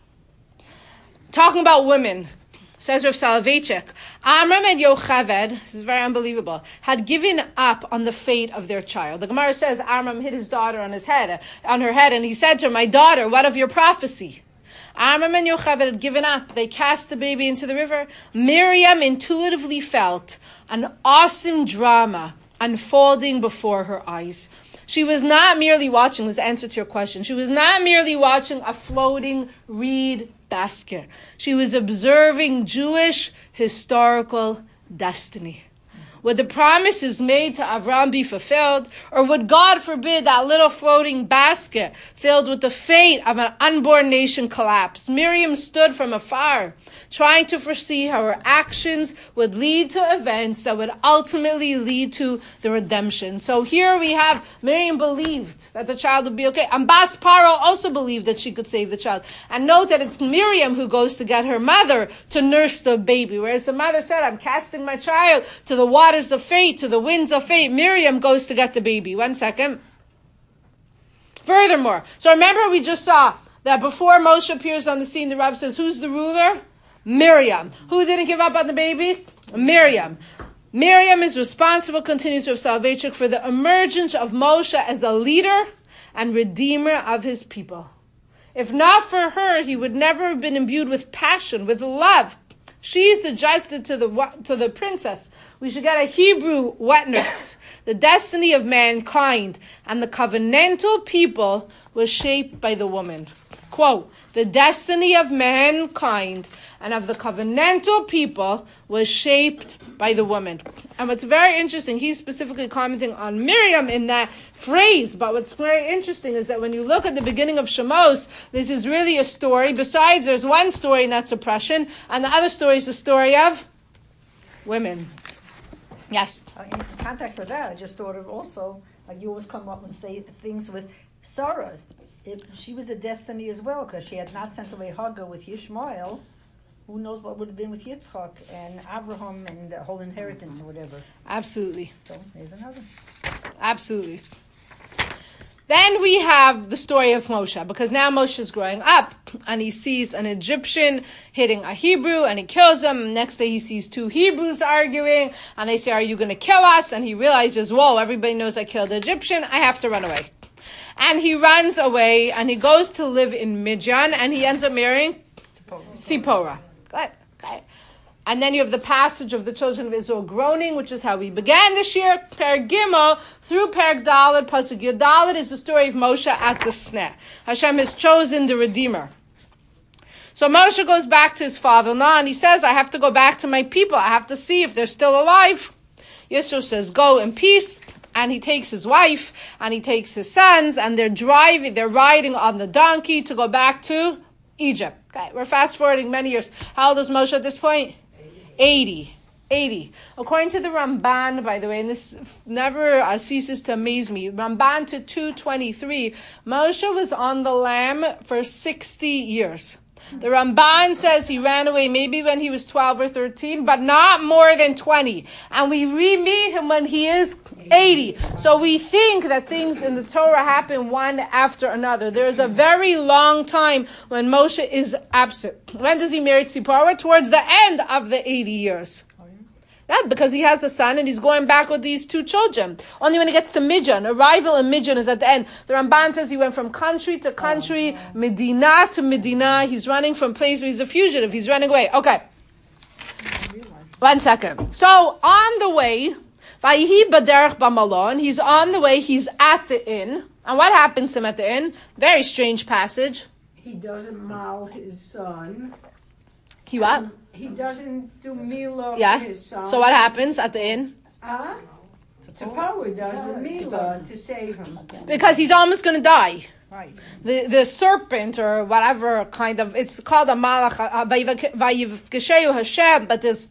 Talking about women, says Rav Soloveitchik, Amram and Yocheved, this is very unbelievable, had given up on the fate of their child. The Gemara says Amram hit his daughter on his head, on her head, and he said to her, my daughter, what of your prophecy? Amram and Yocheved had given up. They cast the baby into the river. Miriam intuitively felt an awesome drama unfolding before her eyes. She was not merely watching, this answer to your question, she was not merely watching a floating reed basket. She was observing Jewish historical destiny. Would the promises made to Avram be fulfilled? Or would God forbid that little floating basket filled with the fate of an unborn nation collapse? Miriam stood from afar, trying to foresee how her actions would lead to events that would ultimately lead to the redemption. So here we have Miriam believed that the child would be okay. And Bas Paro also believed that she could save the child. And note that it's Miriam who goes to get her mother to nurse the baby. Whereas the mother said, I'm casting my child to the water of fate, to the winds of fate. Miriam goes to get the baby. One second. Furthermore, so remember we just saw that before Moshe appears on the scene, the Rav says, who's the ruler? Miriam. Who didn't give up on the baby? Miriam. Miriam is responsible, continues Rav Soloveitchik, for the emergence of Moshe as a leader and redeemer of his people. If not for her, he would never have been imbued with passion, with love. She suggested to the to the princess, we should get a Hebrew wet nurse. The destiny of mankind and the covenantal people was shaped by the woman. Quote, the destiny of mankind and of the covenantal people was shaped by the woman. And what's very interesting, he's specifically commenting on Miriam in that phrase, but what's very interesting is that when you look at the beginning of Shemos, this is really a story. Besides, there's one story, and that's oppression, and the other story is the story of women. Yes? Uh, in context with that, I just thought of also, like you always come up and say things with Sarah. If she was a destiny as well, because she had not sent away Hagar with Yishmael, who knows what would have been with Yitzchak and Abraham and the whole inheritance or whatever. Absolutely. So there's another. Absolutely. Then we have the story of Moshe, because now Moshe is growing up, and he sees an Egyptian hitting a Hebrew, and he kills him. Next day he sees two Hebrews arguing, and they say, are you going to kill us? And he realizes, whoa, everybody knows I killed the Egyptian, I have to run away. And he runs away, and he goes to live in Midian, and he ends up marrying Tzipporah. Go ahead. Go ahead. And then you have the passage of the children of Israel groaning, which is how we began this year. Perek Gimel through Perek Dalet, Pasuk Yud Dalet is the story of Moshe at the sneh. Hashem has chosen the Redeemer. So Moshe goes back to his father-in-law, and he says, I have to go back to my people. I have to see if they're still alive. Yisro says, go in peace. And he takes his wife, and he takes his sons, and they're driving, they're riding on the donkey to go back to Egypt. Okay, we're fast forwarding many years. How old is Moshe at this point? eighty. eighty. According to the Ramban, by the way, and this never uh, ceases to amaze me, Ramban to two twenty-three, Moshe was on the lam for sixty years. The Ramban says he ran away maybe when he was twelve or thirteen, but not more than twenty. And we re-meet him when he is eighty. So we think that things in the Torah happen one after another. There is a very long time when Moshe is absent. When does he marry Tzipporah? Towards the end of the eighty years. Yeah, because he has a son and he's going back with these two children. Only when he gets to Midian. Arrival in Midian is at the end. The Ramban says he went from country to country, oh, Medina to Medina. He's running from place where he's a fugitive. He's running away. Okay. One second. So, on the way, Vayihi Baderech Bamalon, he's on the way, he's at the inn. And what happens to him at the inn? Very strange passage. He doesn't mal his son. He what? He doesn't do Mila Yeah. for his son. So what happens at the inn? Huh? Tzipporah does the Mila to save him. Because he's almost going to die. Right. The the serpent or whatever kind of, it's called a malach, uh, Vayivkeshehu Hashem, but this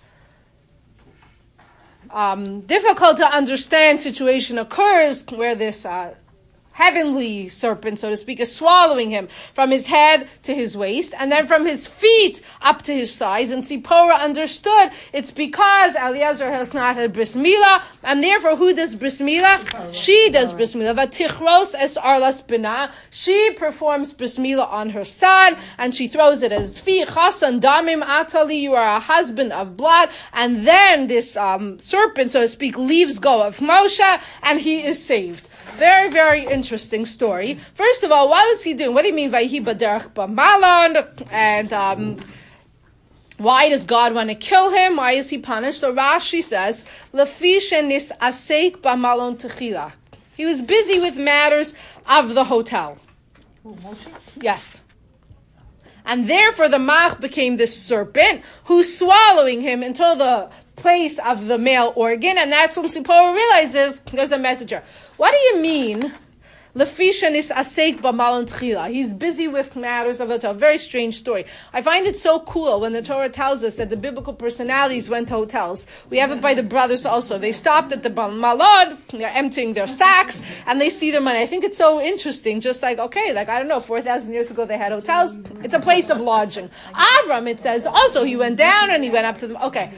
um, difficult to understand situation occurs where this uh, heavenly serpent, so to speak, is swallowing him from his head to his waist, and then from his feet up to his thighs. And Tzipporah understood it's because Eliezer has not had bris milah, and therefore who does bris milah? She does bris milah. Vatichros es arlas bina. She performs bris milah on her son, and she throws it at his feet. Chasan damim atali, you are a husband of blood. And then this um, serpent, so to speak, leaves go of Moshe, and he is saved. Very, very interesting story. First of all, what was he doing? What do you mean by Vayihi Baderech Bamalon? And um, why does God want to kill him? Why is he punished? So Rashi says, Lefi shenis aseik bamalon techila. He was busy with matters of the hotel. Who, Moshe? Yes. And therefore the Mach became this serpent who's swallowing him until the place of the male organ, and that's when Tzipporah realizes there's a messenger. What do you mean? Lefishanis aseik b'malon tchila. He's busy with matters of the Torah. Very strange story. I find it so cool when the Torah tells us that the biblical personalities went to hotels. We have it by the brothers also. They stopped at the malod, they're emptying their sacks, and they see their money. I think it's so interesting. Just like, okay, like, I don't know, four thousand years ago they had hotels. It's a place of lodging. Avram, it says, also he went down and he went up to them. Okay.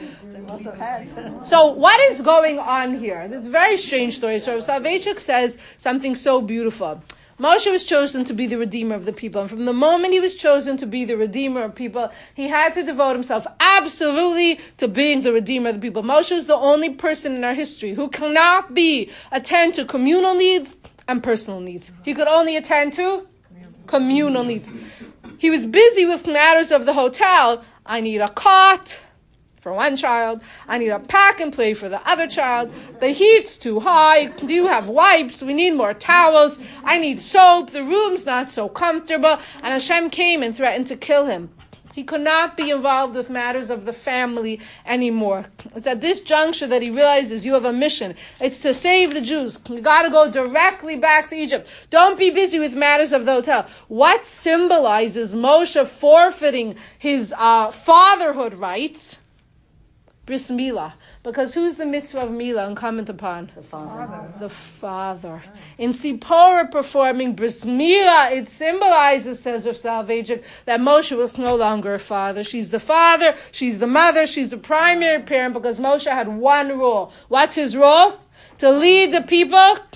So what is going on here? This is a very strange story. So Soloveitchik says something so beautiful. Moshe was chosen to be the redeemer of the people. And from the moment he was chosen to be the redeemer of people, he had to devote himself absolutely to being the redeemer of the people. Moshe is the only person in our history who cannot be attend to communal needs and personal needs. He could only attend to communal needs. He was busy with matters of the hotel. I need a cot for one child. I need a pack and play for the other child. The heat's too high. Do you have wipes? We need more towels. I need soap. The room's not so comfortable. And Hashem came and threatened to kill him. He could not be involved with matters of the family anymore. It's at this juncture that he realizes you have a mission. It's to save the Jews. You got to go directly back to Egypt. Don't be busy with matters of the hotel. What symbolizes Moshe forfeiting his uh, fatherhood rights? Bris milah. Because who's the mitzvah of milah incumbent upon? The father. The father. In Tzipporah performing bris milah, it symbolizes, says Rav Soloveitchik, that Moshe was no longer a father. She's the father, she's the mother, she's the primary parent, because Moshe had one role. What's his role? To lead the people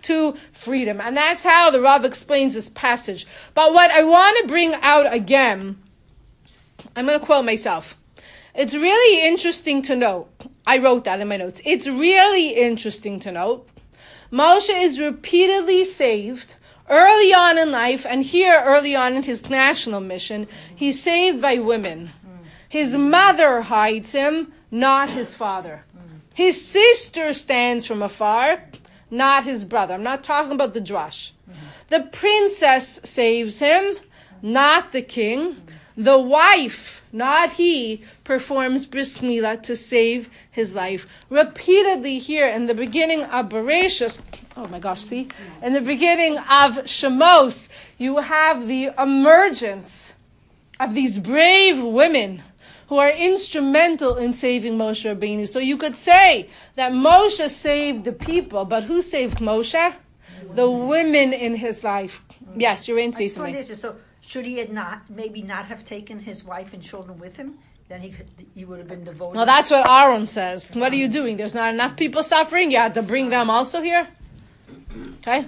to freedom. And that's how the Rav explains this passage. But what I want to bring out again, I'm going to quote myself. It's really interesting to note, I wrote that in my notes, it's really interesting to note, Moshe is repeatedly saved early on in life, and here early on in his national mission, he's saved by women. His mother hides him, not his father. His sister stands from afar, not his brother. I'm not talking about the drush. The princess saves him, not the king. The wife, not he, performs bris milah to save his life. Repeatedly here in the beginning of Bereshis, oh my gosh, see? In the beginning of Shemos, you have the emergence of these brave women who are instrumental in saving Moshe Rabbeinu. So you could say that Moshe saved the people, but who saved Moshe? The women in his life. Yes, you're in, say something. So should he had not, maybe not have taken his wife and children with him? Then he could, he would have been devoted. Well, that's what Aaron says. What are you doing? There's not enough people suffering. You have to bring them also here. Okay.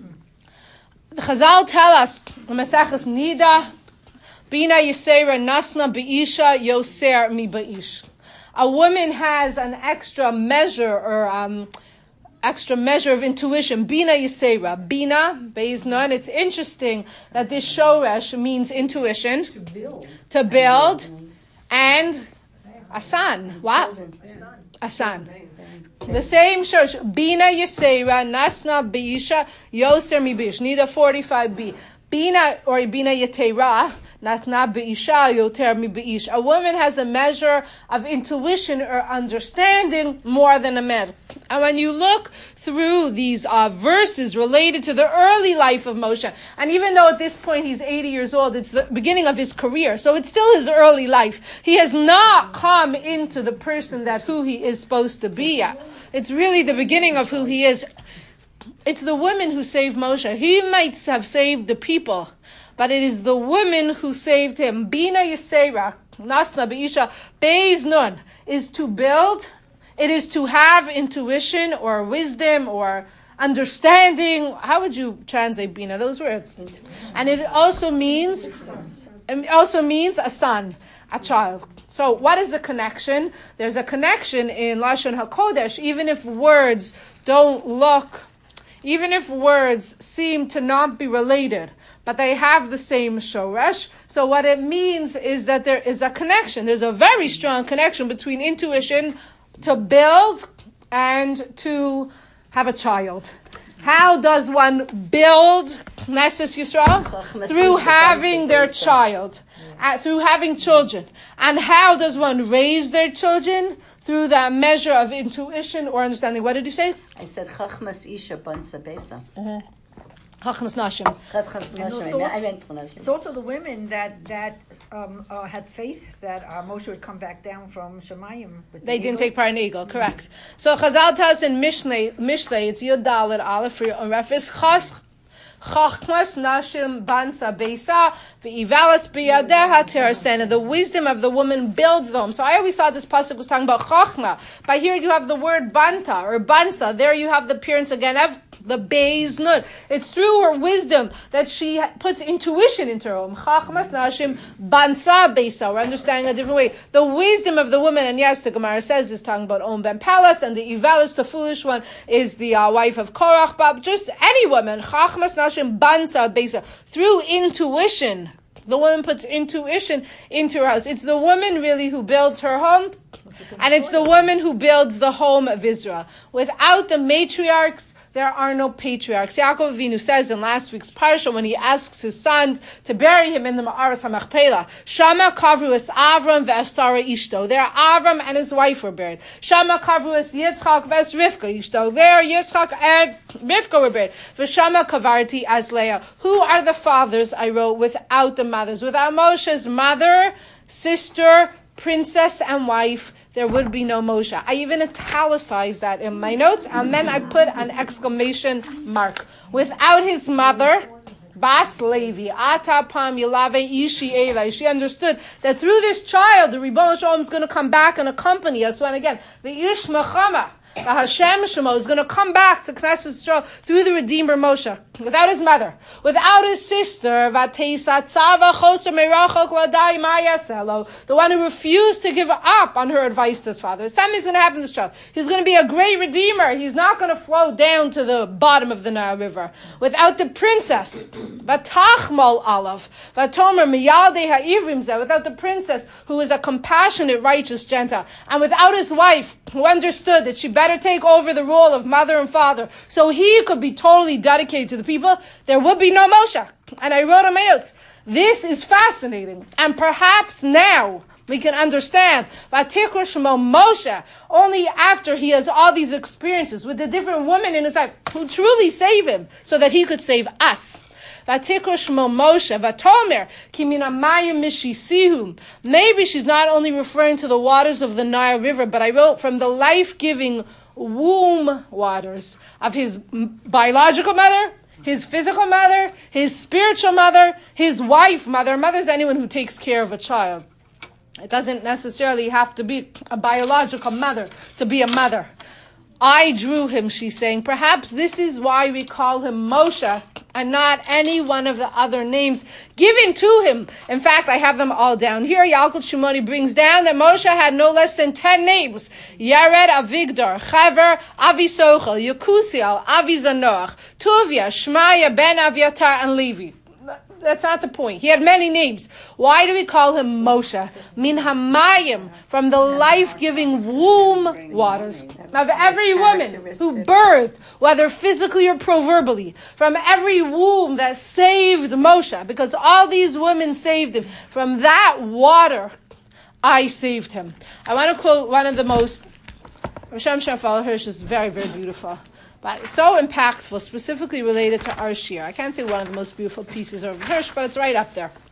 The Chazal tell us, Maseches Nida, Bina Yisera Nasna Beisha Yoser Mi Beish. A woman has an extra measure or um, extra measure of intuition. Bina Yisera. Bina, Beis Nun. It's interesting that this shoresh means intuition. To build. To build. And a son. What? A son. The same shoresh. Bina Yisera Nasna Beisha Yoser Mi Beish. Nida forty-five b. Bina or Bina Yetera. A woman has a measure of intuition or understanding more than a man. And when you look through these uh, verses related to the early life of Moshe, and even though at this point he's eighty years old, it's the beginning of his career, so it's still his early life. He has not come into the person that who he is supposed to be yet. It's really the beginning of who he is. It's the women who saved Moshe. He might have saved the people, but it is the women who saved him. Bina Yisera, Nasna Beisha, Beis Nun, is to build. It is to have intuition or wisdom or understanding. How would you translate Bina? Those words. And it also means, it also means a son, a child. So what is the connection? There's a connection in Lashon HaKodesh, even if words don't look Even if words seem to not be related, but they have the same shoresh. So what it means is that there is a connection. There's a very strong connection between intuition to build and to have a child. How does one build Knesset Yisrael? Through having their child, uh, through having children. And how does one raise their children? Through that measure of intuition or understanding. What did you say? I said Chachmas Isha Bansa Besa. Chachmas Nashim. Chachmas Nashim. It's also the women that that um, uh, had faith that uh, Moshe would come back down from Shemayim. With They the didn't eagle. take part in the eagle, correct. So Chazal tells in Mishlei, Mishlei, it's Yud Dalet Aleph for your reference. Chas Chachmas Nashim Bansa Besa V'ivalas Biyadeha Terasena. The wisdom of the woman builds them. So I always thought this pasuk was talking about Chachma. But here you have the word Banta or Bansa. There you have the appearance again of the Beis Nun. It's through her wisdom that she puts intuition into her home. Chachmas Nashim Bansa Besa. We're understanding a different way. The wisdom of the woman, and yes, the Gemara says is talking about Om Ben Palas, and the Ivalis, the foolish one, is the uh, wife of Korach. But just any woman, Chachmas Nashim Bansa Besa. Through intuition, the woman puts intuition into her house. It's the woman really who builds her home, and it's the woman who builds the home of Israel. Without the matriarchs, there are no patriarchs. Yaakov Avinu says in last week's parsha when he asks his sons to bury him in the Ma'aras HaMachpelah, Shama kavru es Avram ve'Sara ishto. There Avram and his wife were buried. Shama kavru es Yitzchak ve'es Rivka ishto. There Yitzchak and Rivka were buried. V'Shama kavarti as Leah. Who are the fathers I wrote without the mothers? Without Moshe's mother, sister, princess, and wife, there would be no Moshe. I even italicized that in my notes, and then I put an exclamation mark. Without his mother, Bas Levi, Ata Pam Yilave Ishi Eli, she understood that through this child, the Ribono Shalom is going to come back and accompany us. So, and again, the Ish Mechama, The Hashem Shemo is going to come back to Knesset Yisrael through the Redeemer Moshe, without his mother, without his sister, the one who refused to give up on her advice to his father. Something is going to happen to this child. He's going to be a great Redeemer. He's not going to flow down to the bottom of the Nile River. Without the princess, Vatachmal Alav, Vatomer Miyaldei Ha'ivrim Zeh, without the princess who is a compassionate, righteous Gentile, and without his wife who understood that she better take over the role of mother and father so he could be totally dedicated to the people, there would be no Moshe. And I wrote on my notes, this is fascinating. And perhaps now we can understand Vatikra Shemo Moshe only after he has all these experiences with the different women in his life who truly save him so that he could save us. Vatikra Shemo Moshe, Vatomer, Ki min hamayim mishisihum. Maybe she's not only referring to the waters of the Nile River, but I wrote from the life-giving womb waters of his biological mother, his physical mother, his spiritual mother, his wife mother. Mother is anyone who takes care of a child. It doesn't necessarily have to be a biological mother to be a mother. I drew him, she's saying. Perhaps this is why we call him Moshe and not any one of the other names given to him. In fact, I have them all down here. Yalkut Shimoni brings down that Moshe had no less than ten names. Yared Avigdor, Chaver, Avisochel, Yekusiel, Avizanoach, Tuvia, Shmaya, Ben Aviatar, and Levi. That's not the point. He had many names. Why do we call him Moshe? Min hamayim, from the life-giving womb waters of every woman who birthed, whether physically or proverbally, from every womb that saved Moshe, because all these women saved him. From that water, I saved him. I want to quote one of the most, Hashem Shafal Hirsch is very, very beautiful. But so impactful, specifically related to our shir. I can't say one of the most beautiful pieces of Hirsch, but it's right up there.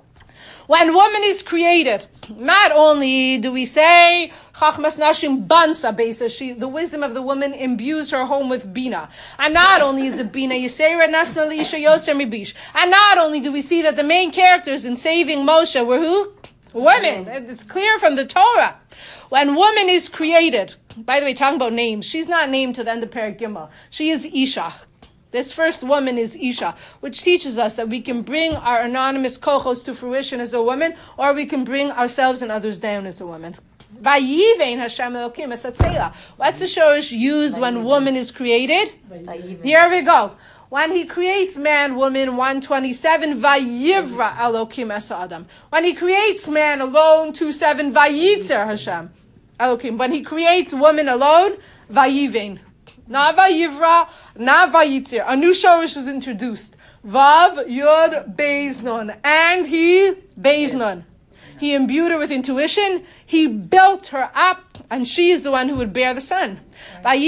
When woman is created, not only do we say, Chachmas Nashim Bansa Besa, she, the wisdom of the woman imbues her home with Bina. And not only is it Bina, Yisera Nasna Lisha Yoser Mibish. And not only do we see that the main characters in saving Moshe were who? Women. It's clear from the Torah. When woman is created, by the way, talking about names, she's not named to the end of Perek Gimel. She is Isha. This first woman is Isha, which teaches us that we can bring our anonymous kochos to fruition as a woman, or we can bring ourselves and others down as a woman. Vayivein Hashem Elokim esatzela. What's the shorish used when woman is created? Here we go. When he creates man, woman, one twenty-seven, Vayivra Elokim es Adam. When he creates man alone, two seven, Vayitzer Hashem Elokim. When he creates woman alone, Vayivein. Not Vayivra, not Vayitzer. A new shorish is introduced. Vav Yud Beis Nun. And he, Beis Nun. He imbued her with intuition. He built her up, and she is the one who would bear the son. God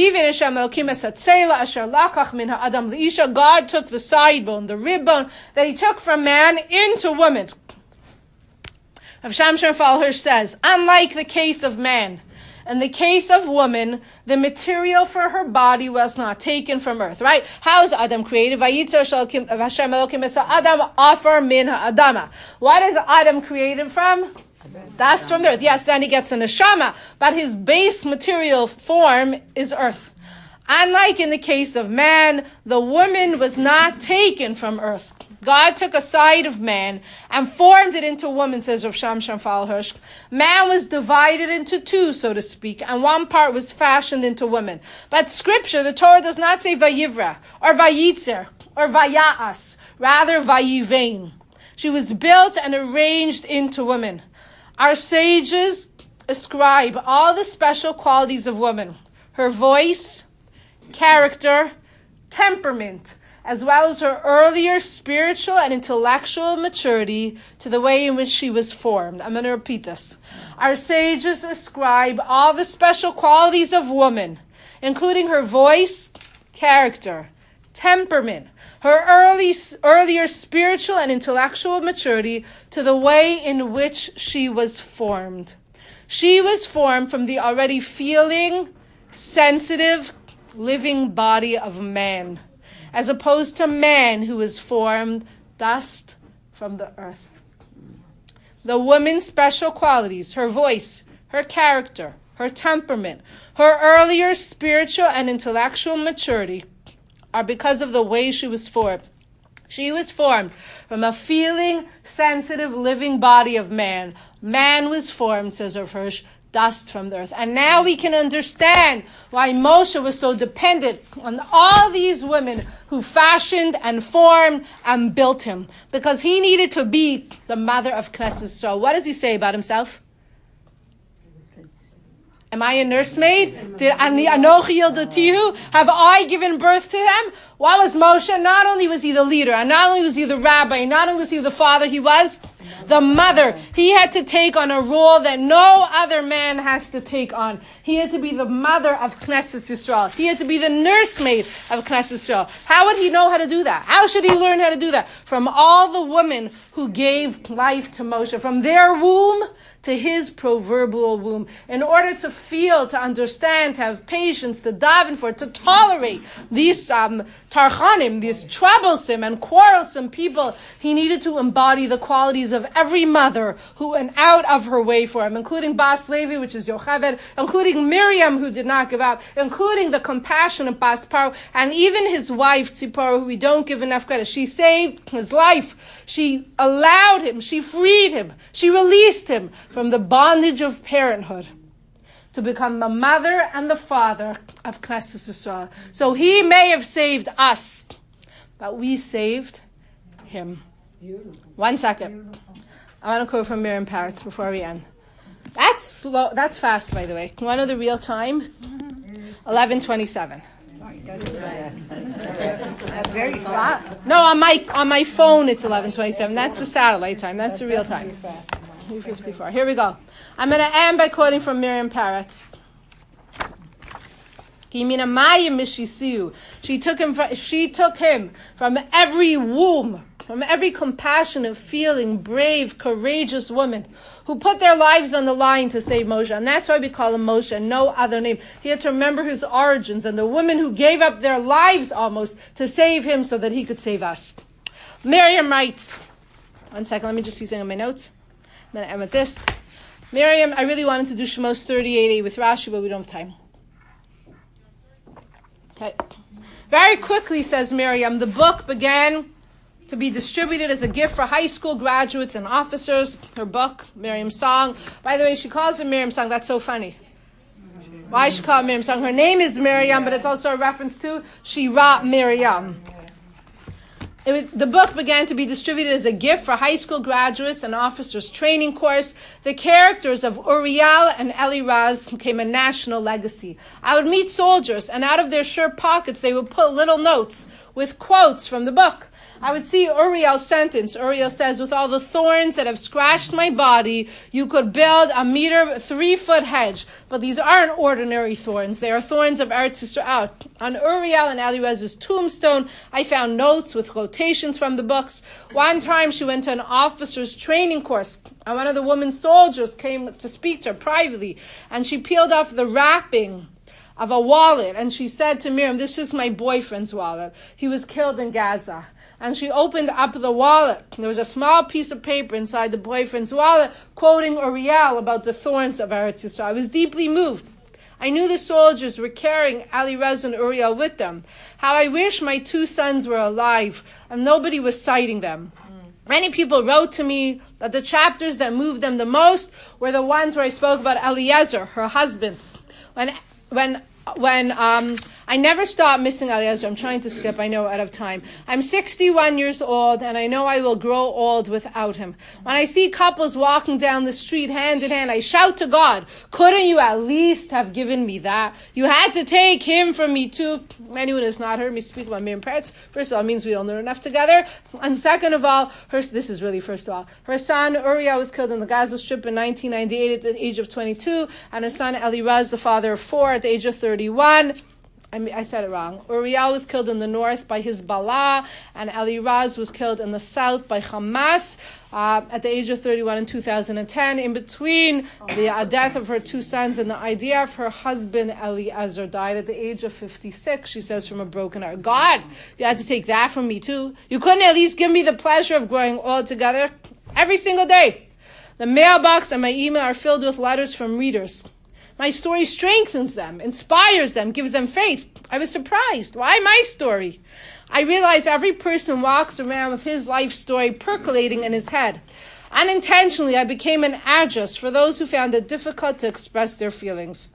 took the side bone, the rib bone that he took from man into woman. Rav Shamshon Raphael Hirsch says, unlike the case of man, in the case of woman, the material for her body was not taken from earth, right? How is Adam created? Adam offer min ha'adama. What is Adam created from? That's from the earth. Yes, then he gets a neshama, but his base material form is earth. Unlike in the case of man, the woman was not taken from earth. God took a side of man and formed it into woman, says Rav Shamshon Raphael Hirsch. Man was divided into two, so to speak, and one part was fashioned into woman. But scripture, the Torah, does not say vayivra, or vayitzer, or vaya'as, rather vayivein. She was built and arranged into woman. Our sages ascribe all the special qualities of woman, her voice, character, temperament, as well as her earlier spiritual and intellectual maturity, to the way in which she was formed. I'm going to repeat this. Our sages ascribe all the special qualities of woman, including her voice, character, temperament, her early, earlier spiritual and intellectual maturity, to the way in which she was formed. She was formed from the already feeling, sensitive, living body of man, as opposed to man who is formed dust from the earth. The woman's special qualities, her voice, her character, her temperament, her earlier spiritual and intellectual maturity are because of the way she was formed. She was formed from a feeling, sensitive, living body of man. Man was formed, says Rav Hirsch, dust from the earth. And now we can understand why Moshe was so dependent on all these women who fashioned and formed and built him. Because he needed to be the mother of Knesset Yisrael. What does he say about himself? Am I a nursemaid? Did Ani Anochi Yildatihu? Have I given birth to him? What was Moshe? Not only was he the leader, and not only was he the rabbi, and not only was he the father, he was the mother. He had to take on a role that no other man has to take on. He had to be the mother of Knesset Yisrael. He had to be the nursemaid of Knesset Yisrael. How would he know how to do that? How should he learn how to do that? From all the women who gave life to Moshe, from their womb to his proverbial womb, in order to feel, to understand, to have patience, to daven for, to tolerate these um, tarchanim, these troublesome and quarrelsome people. He needed to embody the qualities of every mother who went out of her way for him, including Bas Levi, which is Yocheved, including Miriam, who did not give up, including the compassionate Bas Paro, and even his wife, Tzipora, who we don't give enough credit. She saved his life. She allowed him. She freed him. She released him from the bondage of parenthood to become the mother and the father of Knesset Yisrael. So he may have saved us, but we saved him. Beautiful. One second. Beautiful. I want to quote from Miriam Paretz before we end. That's slow. That's fast, by the way. You want to know the real time? eleven twenty-seven. That's very fast. No, on my on my phone it's eleven twenty-seven. That's the satellite time. That's the real time. fifty-four. Here we go. I'm going to end by quoting from Miriam Paretz. She took him. From, she took him from every womb, from every compassionate, feeling, brave, courageous woman who put their lives on the line to save Moshe, and that's why we call him Moshe, and no other name. He had to remember his origins and the women who gave up their lives almost to save him, so that he could save us. Miriam writes. One second. Let me just see something on my notes. I'm going to end with this. Miriam, I really wanted to do Shemos thirty-eight a with Rashi, but we don't have time. Okay. Very quickly, says Miriam, the book began to be distributed as a gift for high school graduates and officers. Her book, Miriam's Song. By the way, she calls it Miriam's Song. That's so funny. Why she call it Miriam's Song? Her name is Miriam, but it's also a reference to Shira Miriam. It was, the book began to be distributed as a gift for high school graduates and officers training course. The characters of Uriel and Eliraz became a national legacy. I would meet soldiers, and out of their shirt pockets they would put little notes with quotes from the book. I would see Uriel's sentence. Uriel says, with all the thorns that have scratched my body, you could build a meter, three-foot hedge. But these aren't ordinary thorns. They are thorns of Eretz Yisrael. On Uriel and Eliraz's tombstone, I found notes with quotations from the books. One time she went to an officer's training course, and one of the women soldiers came to speak to her privately, and she peeled off the wrapping of a wallet, and she said to Miriam, this is my boyfriend's wallet. He was killed in Gaza. And she opened up the wallet. There was a small piece of paper inside the boyfriend's wallet quoting Uriel about the thorns of Eretz Yisrael. I was deeply moved. I knew the soldiers were carrying Eliraz and Uriel with them. How I wish my two sons were alive and nobody was citing them. Mm. Many people wrote to me that the chapters that moved them the most were the ones where I spoke about Eliezer, her husband. When when When um, I never stop missing Eliezer. I'm trying to skip. I know out of time. I'm sixty-one years old, and I know I will grow old without him. When I see couples walking down the street hand in hand, I shout to God, couldn't you at least have given me that? You had to take him from me too. Anyone who has not heard me speak about Miriam Paretz, first of all, it means we don't know enough together. And second of all, her, this is really first of all, her son Uriel was killed in the Gaza Strip in nineteen ninety-eight at the age of twenty-two, and her son Eliraz, the father of four, at the age of thirty-one. I mean, I said it wrong. Uriel was killed in the north by Hezbollah, and Eliraz was killed in the south by Hamas uh, at the age of thirty-one in two thousand ten. In between the uh, death of her two sons and the idea of her husband Eliezer died at the age of fifty-six, she says, from a broken heart. God, you had to take that from me too. You couldn't at least give me the pleasure of growing old together every single day. The mailbox and my email are filled with letters from readers. My story strengthens them, inspires them, gives them faith. I was surprised. Why my story? I realized every person walks around with his life story percolating in his head. Unintentionally, I became an address for those who found it difficult to express their feelings.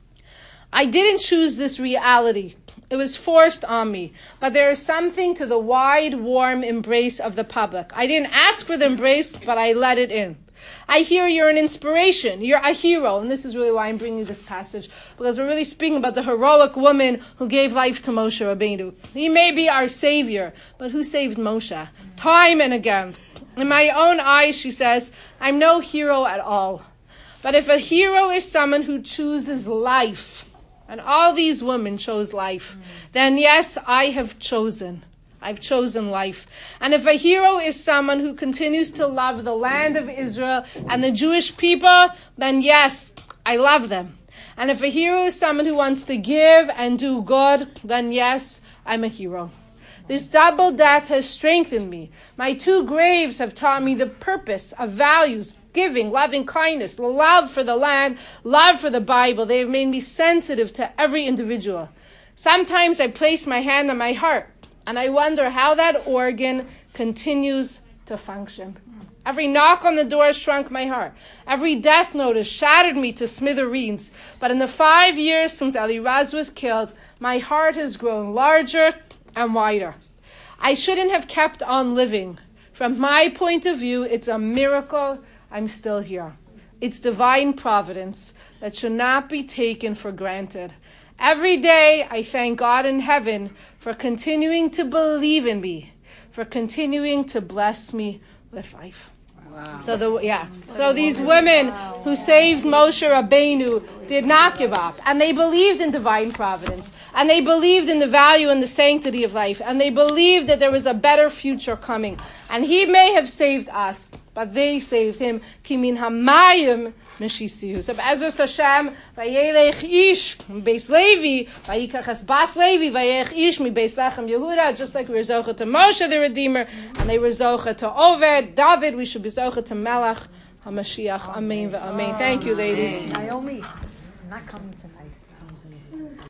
I didn't choose this reality. It was forced on me. But there is something to the wide, warm embrace of the public. I didn't ask for the embrace, but I let it in. I hear you're an inspiration. You're a hero. And this is really why I'm bringing you this passage. Because we're really speaking about the heroic woman who gave life to Moshe Rabbeinu. He may be our savior, but who saved Moshe? Time and again. In my own eyes, she says, I'm no hero at all. But if a hero is someone who chooses life, and all these women chose life, mm. then yes, I have chosen. I've chosen life. And if a hero is someone who continues to love the land of Israel and the Jewish people, then yes, I love them. And if a hero is someone who wants to give and do good, then yes, I'm a hero. This double death has strengthened me. My two graves have taught me the purpose of values, giving, loving kindness, love for the land, love for the Bible. They have made me sensitive to every individual. Sometimes I place my hand on my heart, and I wonder how that organ continues to function. Every knock on the door shrunk my heart. Every death notice shattered me to smithereens. But in the five years since Eliraz was killed, my heart has grown larger and wider. I shouldn't have kept on living. From my point of view, it's a miracle I'm still here. It's divine providence that should not be taken for granted. Every day, I thank God in heaven for continuing to believe in me, for continuing to bless me with life. Wow. So the yeah. So these women who saved Moshe Rabbeinu did not give up, and they believed in divine providence, and they believed in the value and the sanctity of life, and they believed that there was a better future coming. And he may have saved us, but they saved him. Ki min hamayim meshisihu. So Be'ezus Hashem, vayelech ish beis Levi, vayikach es bas Levi, vayelech ish mi beis Lechem Yehuda. Just like we were zocha to Moshe the Redeemer, and they were zocha to Oved, David. We should be zocha to Melech HaMashiach. Amen. Amen. Thank you, ladies. Naomi, not coming tonight.